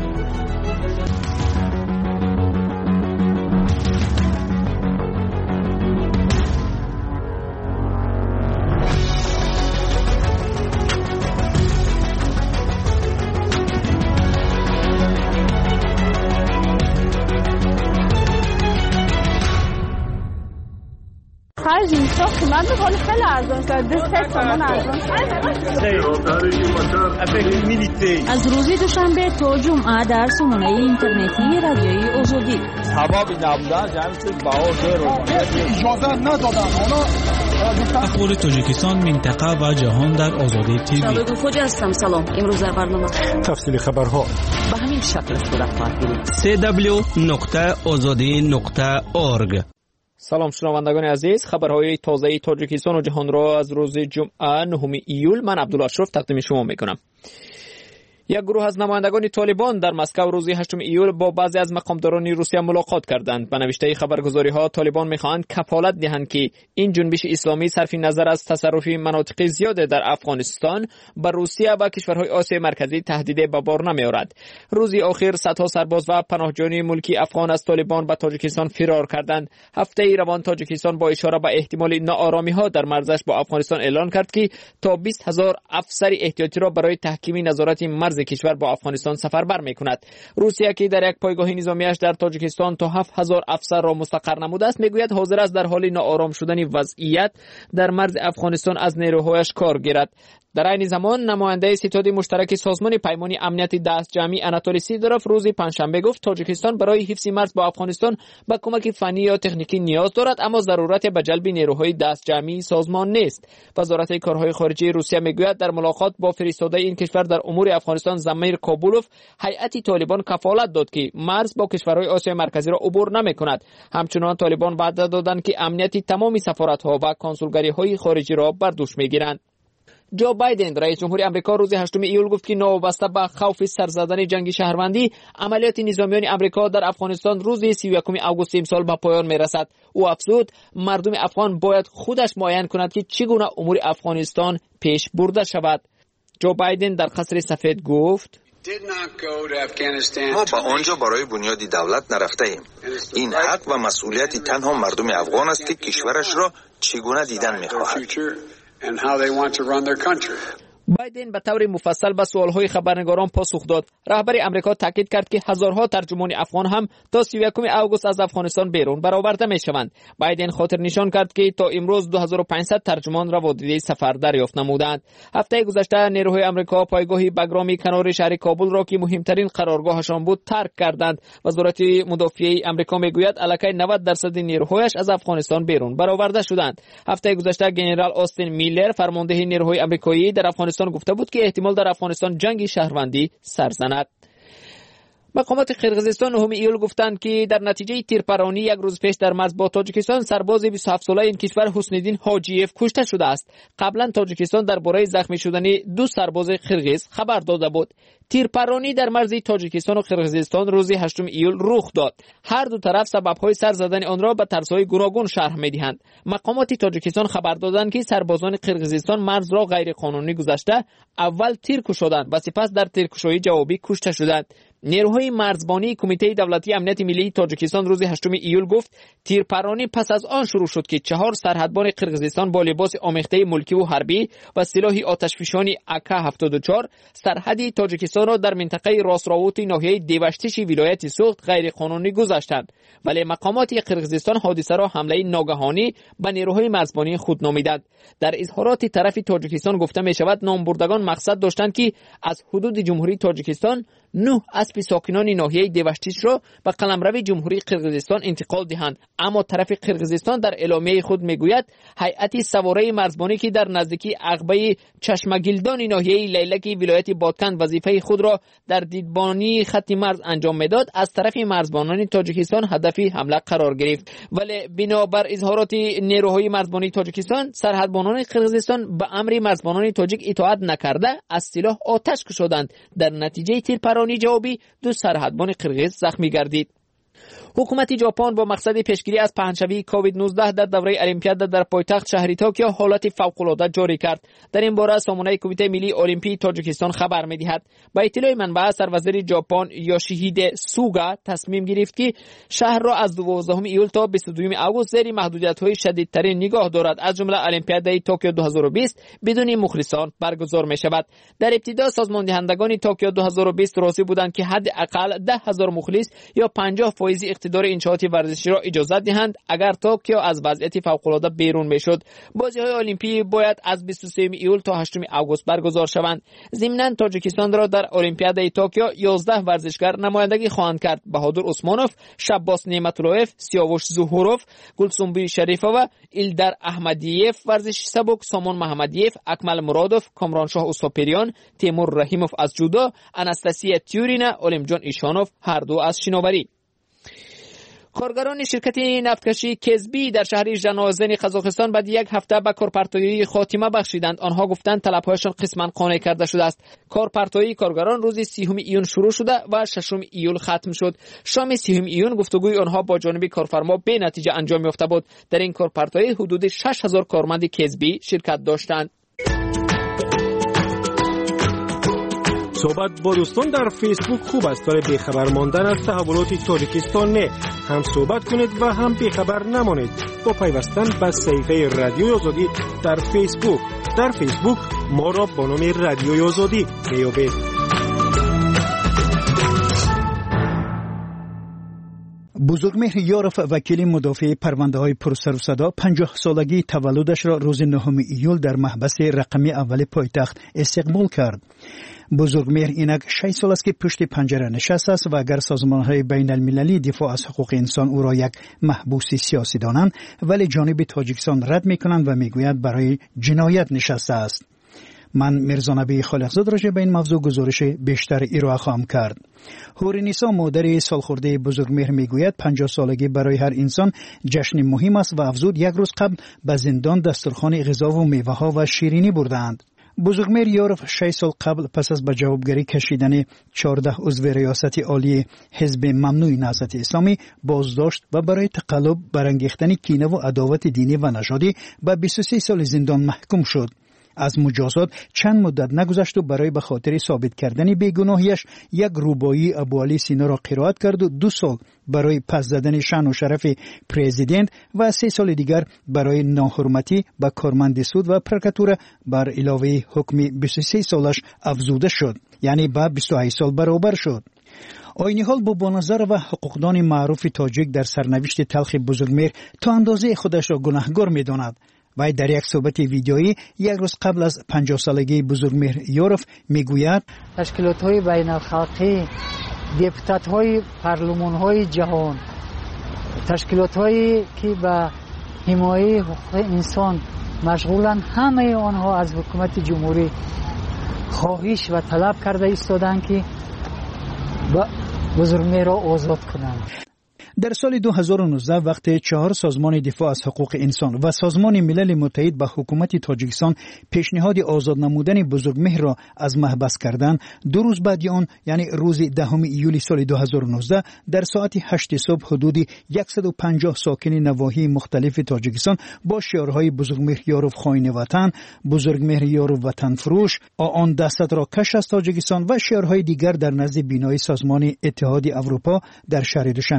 اینجا قیمت خیلی خیلی ارزان شد. 2 تومان ارزان از روز دوشنبه تا جمعه در سامانه اینترنتی رادیوی آزادی. حبابی نبودن جمعیت بها زیر اجازه ندادن. اخبار تاجیکستان، منطقه و جهان در آزادی تیوی. سلام خوجا هستم. سلام. امروز در برنامه تفصیل خبرها به همین شکل صورت خواهد گرفت. www.azadi.org. سلام شنوندگان عزیز، خبرهای تازه تاجیکستان و جهان را از روز جمعه 9 ایول من عبدالله اشرف تقدیم شما میکنم. یک گروه از نمایندگان طالبان در مسکو روز 8 ایول با بعضی از مقامداران روسیه ملاقات کردند. به نوشته خبرگزاری‌ها طالبان می‌خواهند کفالت دهند که این جنبش اسلامی صرف نظر از تصرف مناطق زیاد در افغانستان به روسیه و کشورهای آسیای مرکزی تهدید به بار نمی‌آورد. روزی آخر صدها سرباز و پناهجویان ملکی افغان از طالبان به تاجیکستان فرار کردند. هفته روان تاجیکستان با اشاره به احتمال ناآرامی‌ها در مرزش با افغانستان اعلان کرد که تا 20,000 افسر احتیاطی را برای تحکیم نظارت مرز کشور با افغانستان سفربر می‌کند. روسیه که در یک پایگاه نظامیش در تاجیکستان تا 7,000 افسر را مستقر نموده است میگوید حاضر است در حال ناآرام شدن وضعیت در مرز افغانستان از نیروهایش کار گیرد. در این زمان نماینده ستاد مشترک سازمان پیمان امنیت دست جمعی اناتولی سیدروف روز پنجشنبه گفت تاجیکستان برای حفظ مرز با افغانستان به کمک فنی یا تکنیکی نیاز دارد، اما ضرورت به جلب نیروهای دست جمعی سازمان نیست. وزارت کارهای خارجه روسیه میگوید در ملاقات با فرستاده این کشور در امور افغانستان زمیر کابولوف هیئت طالبان کفالت داد که مرز با کشورهای آسیای مرکزی را عبور نمی‌کند. همچنان طالبان وعده دادند که امنیت تمام سفارت‌ها و کنسولگری‌های خارجی را بر دوش می‌گیرند. جو بایدن رئیس جمهور آمریکا روز 8 ایول گفت که نوابسته به خوف سرزدن جنگ شهروندی عملیات نظامیان آمریکا در افغانستان روز 31 آگوست امسال به پایان میرسد. او افزود مردم افغان باید خودش معاین کند که چگونه امور افغانستان پیش برده شود. جو بایدن در قصر سفید گفت ما به آنجا برای بنیاد دولت نرفته ایم. این حق و مسئولیت تنها مردم افغان است که کشورش را چگونه دیدن می‌خواهد. بایدن به طور مفصل به سوالهای خبرنگاران پاسخ داد. رهبر آمریکا تاکید کرد که هزارها ترجمان افغان هم تا 31 آگوست از افغانستان بیرون برآورده میشوند. بایدن خاطر نشان کرد که تا امروز 2500 ترجمان را وادی سفر دریافت نمودند. هفته گذشته نیروهای آمریکا پایگاه بگرامی کنار شهر کابل را که مهمترین قرارگاهشان بود ترک کردند. وزارت مدافعه آمریکا میگوید الکی 90% نیروهایش از افغانستان بیرون برآورده شدند. هفته گذشته ژنرال آستین میلر فرمانده نیروهای آمریکایی در افغانستان گفته بود که احتمال در افغانستان جنگ شهروندی سر زند. مقامات قرقیزستان 9 ایول گفتند که در نتیجه تیرپرانی یک روز پیش در مرز با تاجیکستان سرباز 27 ساله این کشور حسن‌الدین حاجیف کشته شده است. قبلا تاجیکستان درباره زخمی شدن 2 سرباز قرقیز خبر داده بود. تیرپرانی در مرز تاجیکستان و قرقیزستان روز 8 ایول رخ داد. هر دو طرف سبب‌های سر زدن آن را به طرزهای گوناگون شرح می‌دهند. مقامات تاجیکستان خبر دادند که سربازان قرقیزستان مرز را غیرقانونی گذشته اول تیر کشیدند و سپس در تیرکشی جوابی کشته شدند. نیروهای مرزبانی کمیته دولتی امنیت ملی تاجیکستان روز 8 ایول گفت تیرپرانی پس از آن شروع شد که 4 سرحدبان قرقیزستان با لباس آمیخته ملکی و حربی و سلاح آتشفشانی AK-74 سرحد تاجیکستان را در منطقه راستراوت ناحیه دیوشتش ولایت سوخت غیرقانونی گذاشتند، ولی مقامات قرقیزستان حادثه را حمله ناگهانی به نیروهای مرزبانی خود نامیدند. در اظهارات طرف تاجیکستان گفته می شود نامبردگان مقصد داشتند که از حدود جمهوری تاجیکستان 9 اسب ساکنان ناحیه دیوشتیش را به قلمرو جمهوری قرقیزستان انتقال دهند. اما طرف قرقیزستان در اعلامیه خود میگوید هیئت سواره مرزبانی که در نزدیکی عقبه چشمگیلدان ناحیه لیلک ولایت بادکند وظیفه خود را در دیدبانی خط مرز انجام میداد، از طرف مرزبانان تاجیکستان هدف حمله قرار گرفت. ولی بنابر اظهارات نیروهای مرزبانی تاجیکستان، سرحدبانان قرقیزستان به امر مرزبانان تاجیک اطاعت نکرده از سلاح آتش کشیدند. در نتیجه تیرپرانی جوابی 2 سرحدبان قرقیز زخمی گردید. حکومت ژاپن با مقصد پیشگیری از پهنشوی کووید 19 در دوره المپیاد در پایتخت شهری توکیو حالت فوق‌العاده جاری کرد. در این باره سامانه کمیته ملی المپی تاجیکستان خبر می‌دهد. با اطلاع منبع، سروزیر ژاپن یوشیهیده سوگا تصمیم گرفت که شهر را از 12 ایول تا 22 آگوست زیر محدودیت‌های شدیدترین نگاه دارد. از جمله المپیاد توکیو 2020 بدون مخلصان برگزار می‌شود. در ابتدا سازماندهندگان توکیو 2020 راضی بودند که حداقل 10,000 مخلص یا 50% اقتدار انشاءات ورزشی را اجازه دهند اگر توکیو از وضعیت فوق‌العاده بیرون میشد. بازی‌های المپی باید از 23 ایول تا 8 آگوست برگزار شوند. ضمناً تاجیکستان را در المپیاد توکیو 11 ورزشکار نمایندگی خواهند کرد: بهادر عثمانوف، شباس نعمت‌اللهیف، سیاوش زهورов، گلسنبوی شریفova، ایلدار احمدیف ورزش سبک، سامان محمدیف، اکمل مرادوف، کامرانشاه اوساپریان، تیمور رحیموف از جودو، اناستاسیا تیورینا، اولمجان ایشانوف هر دو از شناوری. کارگران شرکت نفتکشی کزبی در شهر ژنوزن قزاقستان بعد 1 هفته به کارپرتایی خاتمه بخشیدند. آنها گفتند طلب‌هایشان قسماً قانع کرده شده است. کارپرتایی کارگران روز 30 ایون شروع شده و 6 ایول ختم شد. شام 30 ایون گفتگوی آنها با جانب کارفرما به نتیجه انجام یافته بود. در این کارپرتایی حدود 6000 کارمند کزبی شرکت داشتند. صحبت با دوستان در فیسبوک خوب است، برای بیخبر ماندن از تحولات تاجیکستان نه. هم صحبت کنید و هم بیخبر نمانید با پیوستن به صفحه رادیوی آزادی در فیسبوک. در فیسبوک ما را با نام رادیوی آزادی میابید. بزرگمهر یارف، وکیل مدافع پرونده های پرسر و صدا، 50 سالگی تولدش را روز 9 ایول در محبس رقمی اول پایتخت استقبال کرد. بزرگمهر اینک 6 سال است که پشت پنجره نشسته است و اگر سازمان‌های بین المللی دفاع از حقوق انسان او را یک محبوس سیاسی دانند، ولی جانب تاجیکستان رد می‌کنند و میگویند برای جنایت نشسته است. من میرزا نبی خالقزاد راجع به این موضوع گزارش بیشتر ارائه خواهم کرد. هورنیسا مادر سالخورده بزرگمهر میگوید 50 سالگی برای هر انسان جشن مهم است و افزود 1 روز قبل به زندان دسترخوان غذا و میوه‌ها و شیرینی بردند. بزرگمهر یارف 6 سال قبل پس از به جوابگری کشیدن 14 عضو ریاست عالی حزب ممنوع نهضت اسلامی بازداشت و برای تقلب برانگیختن کینه و عداوت دینی و نژادی به 23 سال زندان محکوم شد. از مجازات چند مدت نگذشت و برای به خاطر ثابت کردن بیگناهیش 1 رباعی ابوعلی سینا را قرائت کرد و 2 سال برای پس زدن شأن و شرف پرزیدنت و 3 سال دیگر برای ناحرمتی به کارمند سود و پرکاتور بر علاوه حکم 23 سالش افزوده شد، یعنی به 28 سال برابر شد. آینی حال با نظر و حقوقدان معروف تاجیک در سرنوشت تلخ بزرگمهر تا اندازه خودش را گناهکار می‌داند. و در یک صحبت ویدیویی 1 روز قبل از 50 سالگی بزرگمهر یارف میگوید تشکیلات‌های بین‌الخلقی، دپوتات‌های پارلمان‌های جهان، تشکیلات‌هایی که به حمایت حقوق انسان مشغولند، همه آنها از حکومت جمهوری خواهش و طلب کرده ایستادند که بزرگمهر را آزاد کنند. در سال 2019 وقتی 4 سازمان دفاع از حقوق انسان و سازمان ملل متحد به حکومت تاجیکستان پیشنهاد آزاد نمودن بزرگمهر را از محبس کردند، 2 روز بعد آن یعنی روز 10 ایولی سال 2019 در ساعت 8 صبح حدود 150 ساکن نواحی مختلف تاجیکستان با شعارهای بزرگمهر یارف خائن وطن، بزرگمهر یارف وطن فروش، آن دستت را کش از تاجیکستان و شعارهای دیگر در نزد بینای سازمان اتحاد اروپا در شهر دوشنبه گرد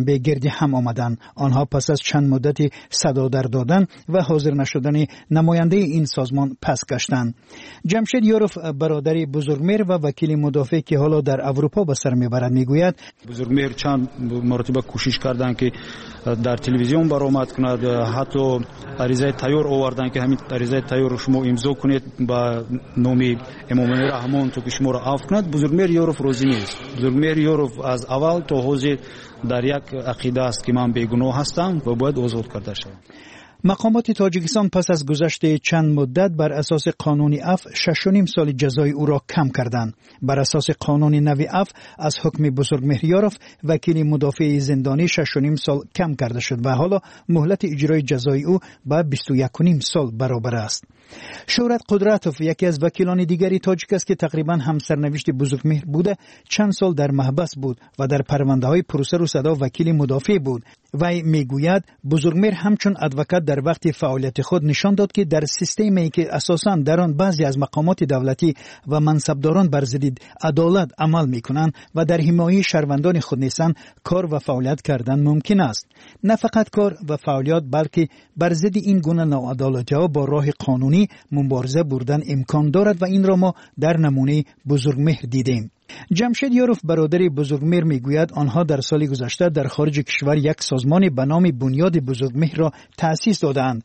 گردی هم آمدند. آنها پس از چند مدتی صدا در دادن و حاضر نشدن نماینده این سازمان پس گشتند. جمشید یوروف برادر بزرگمهر و وکیل مدافع که حالا در اروپا به سر میبرد میگوید بزرگمهر چند مرتبه کوشش کردند که در تلویزیون برآمد کند، حتی عریضه تیار آوردن که همین عریضه تیار شما امضا کنید با نام امام رحمان تو که شما را عفو کند. بزرگمهر یوروف راضی نیست. بزرگمهر یوروف از اول تا حاضر در یک عقیده است که من بیگناه هستم و باید آزاد کرده شوم. مقامات تاجیکستان پس از گذشت چند مدت بر اساس قانون عفو 6.5 سال جزای او را کم کردند. بر اساس قانون نوی عفو از حکم بزرگمهر یوروف وکیل مدافع زندانی 6.5 سال کم کرده شد و حالا مهلت اجرای جزای او به 21.5 سال برابر است. شهرت قدرتوف یکی از وکیلان دیگری تاجیک است که تقریبا هم سرنوشت بزرگمهر بوده، چند سال در محبس بود و در پرونده‌های پروسه و صدا وکیل مدافع بود. وی میگوید بزرگمهر همچون ادوکات در وقت فعالیت خود نشان داد که در سیستمی که اساساً در آن بعضی از مقامات دولتی و منصبداران بر ضد عدالت عمل میکنند و در حمایت شهروندان خود نیستند، کار و فعالیت کردن ممکن است. نه فقط کار و فعالیت بلکه بر ضد این گونه ناعدالتی‌ها با راه قانونی مبارزه بردن امکان دارد و این را ما در نمونه بزرگمهر دیدیم. جمشید یوروف برادر بزرگمهر میگوید آنها در سال گذشته در خارج کشور یک سازمان به نام بنیاد بزرگمهر را تأسیس دادند.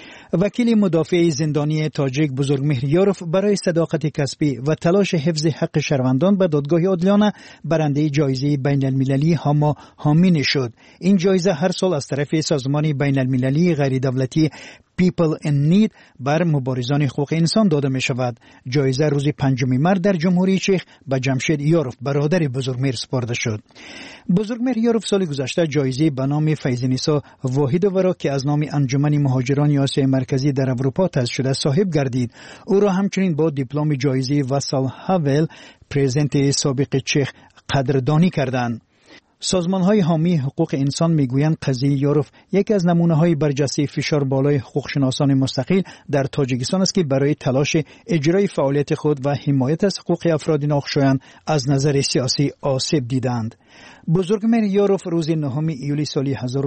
وکیل مدافع زندانی تاجیک بزرگمهر یوروف برای صداقت کسبی و تلاش حفظ حق شهروندان به دادگاه عادلانه برنده جایزه بین المللی هاما هامین شد. این جایزه هر سال از طرف سازمان بین المللی غیر دولتی People in Need بر مبارزان حقوق انسان داده می شود. جایزه روز 5 مارس در جمهوری چک به جمشید یوروف برادر بزرگمهر سپرده شد. بزرگمهر یوروف سال گذشته جایزه به نام فیض‌نسا واحدووا را که از نام انجمن مهاجران آسیای مرکزی در اروپا تأسیس شده صاحب گردید. او را همچنین با دیپلم جایزه واسال هاول پرزیدنت سابق چک قدردانی کردند. سازمان‌های حامی حقوق انسان میگویند قضیه یوروف یکی از نمونه‌های برجسته فشار بالای حقوقشناسان مستقل در تاجیکستان است که برای تلاش اجرای فعالیت خود و حمایت از حقوق افراد ناخوشایند از نظر سیاسی آسیب دیدند. بزرگمهر یوروف روز 9 ایولی سال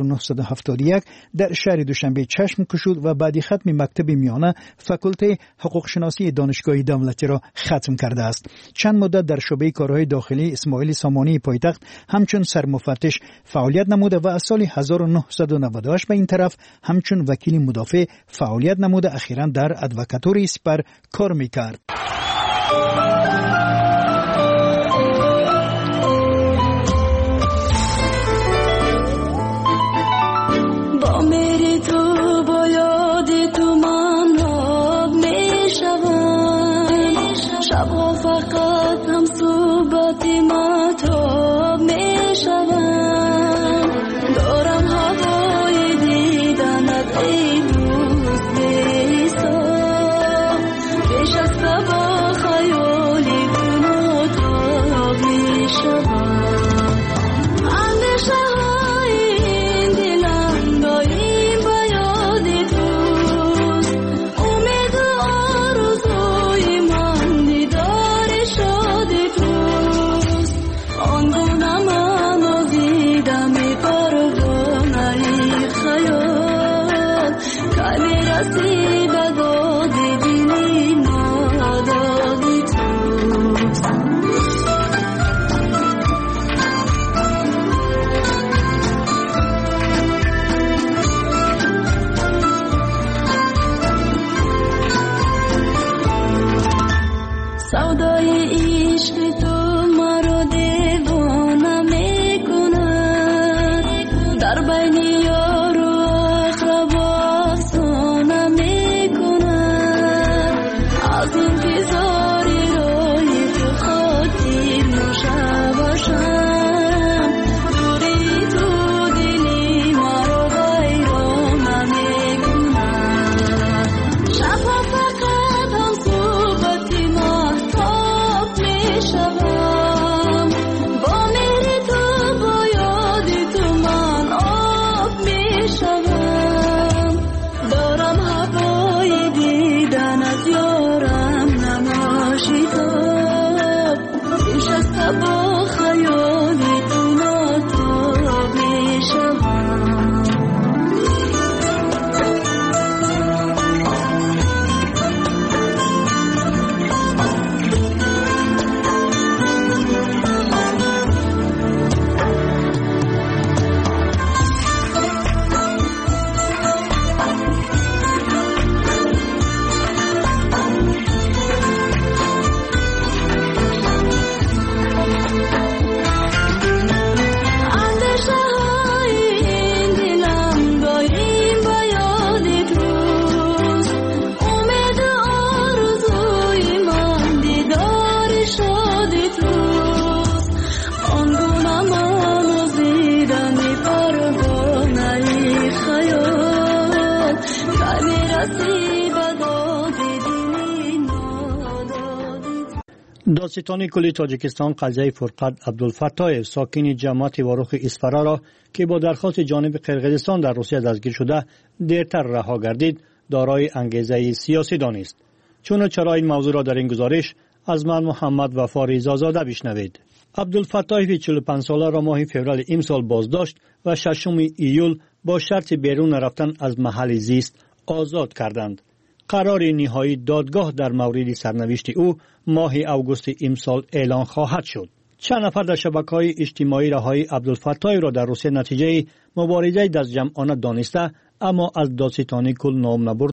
1971 در شهر دوشنبه چشم گشود و بعد ختم مکتب میانه فاکولته حقوق شناسی دانشگاه دولتی را ختم کرده است. چند مدت در شعبه کارهای داخلی اسماعیل سامانی پایتخت همچون سرمفتش فعالیت نموده و از سال 1998 به این طرف همچون وکیل مدافع فعالیت نموده. اخیراً در ادوکاتوری سپر کار میکرد. در بین یار و اقربا افسانه دادستان کلی تاجیکستان قضیه فرقت عبدالفتاح ساکن جماعت واروخ اسفرا را که با درخواست جانب قرقیزستان در روسیه دستگیر شده دیرتر رها گردید دارای انگیزه سیاسی دانست. چون چرا این موضوع را در این گزارش از من محمد وفا رضازاده بشنوید. عبدالفتاح 45 ساله را ماه فوریه امسال بازداشت و 6 ایول با شرط بیرون رفتن از محل زیست آزاد کردند. قرار نهایی دادگاه در مورد سرنوشت او ماه اوگوست امسال اعلان خواهد شد. چند نفر در شبکه‌های اجتماعی رهایی عبدالفتاح را در روسیه نتیجه مبارزه دست جمعانه دانسته اما از دادستانی کل نام نبرده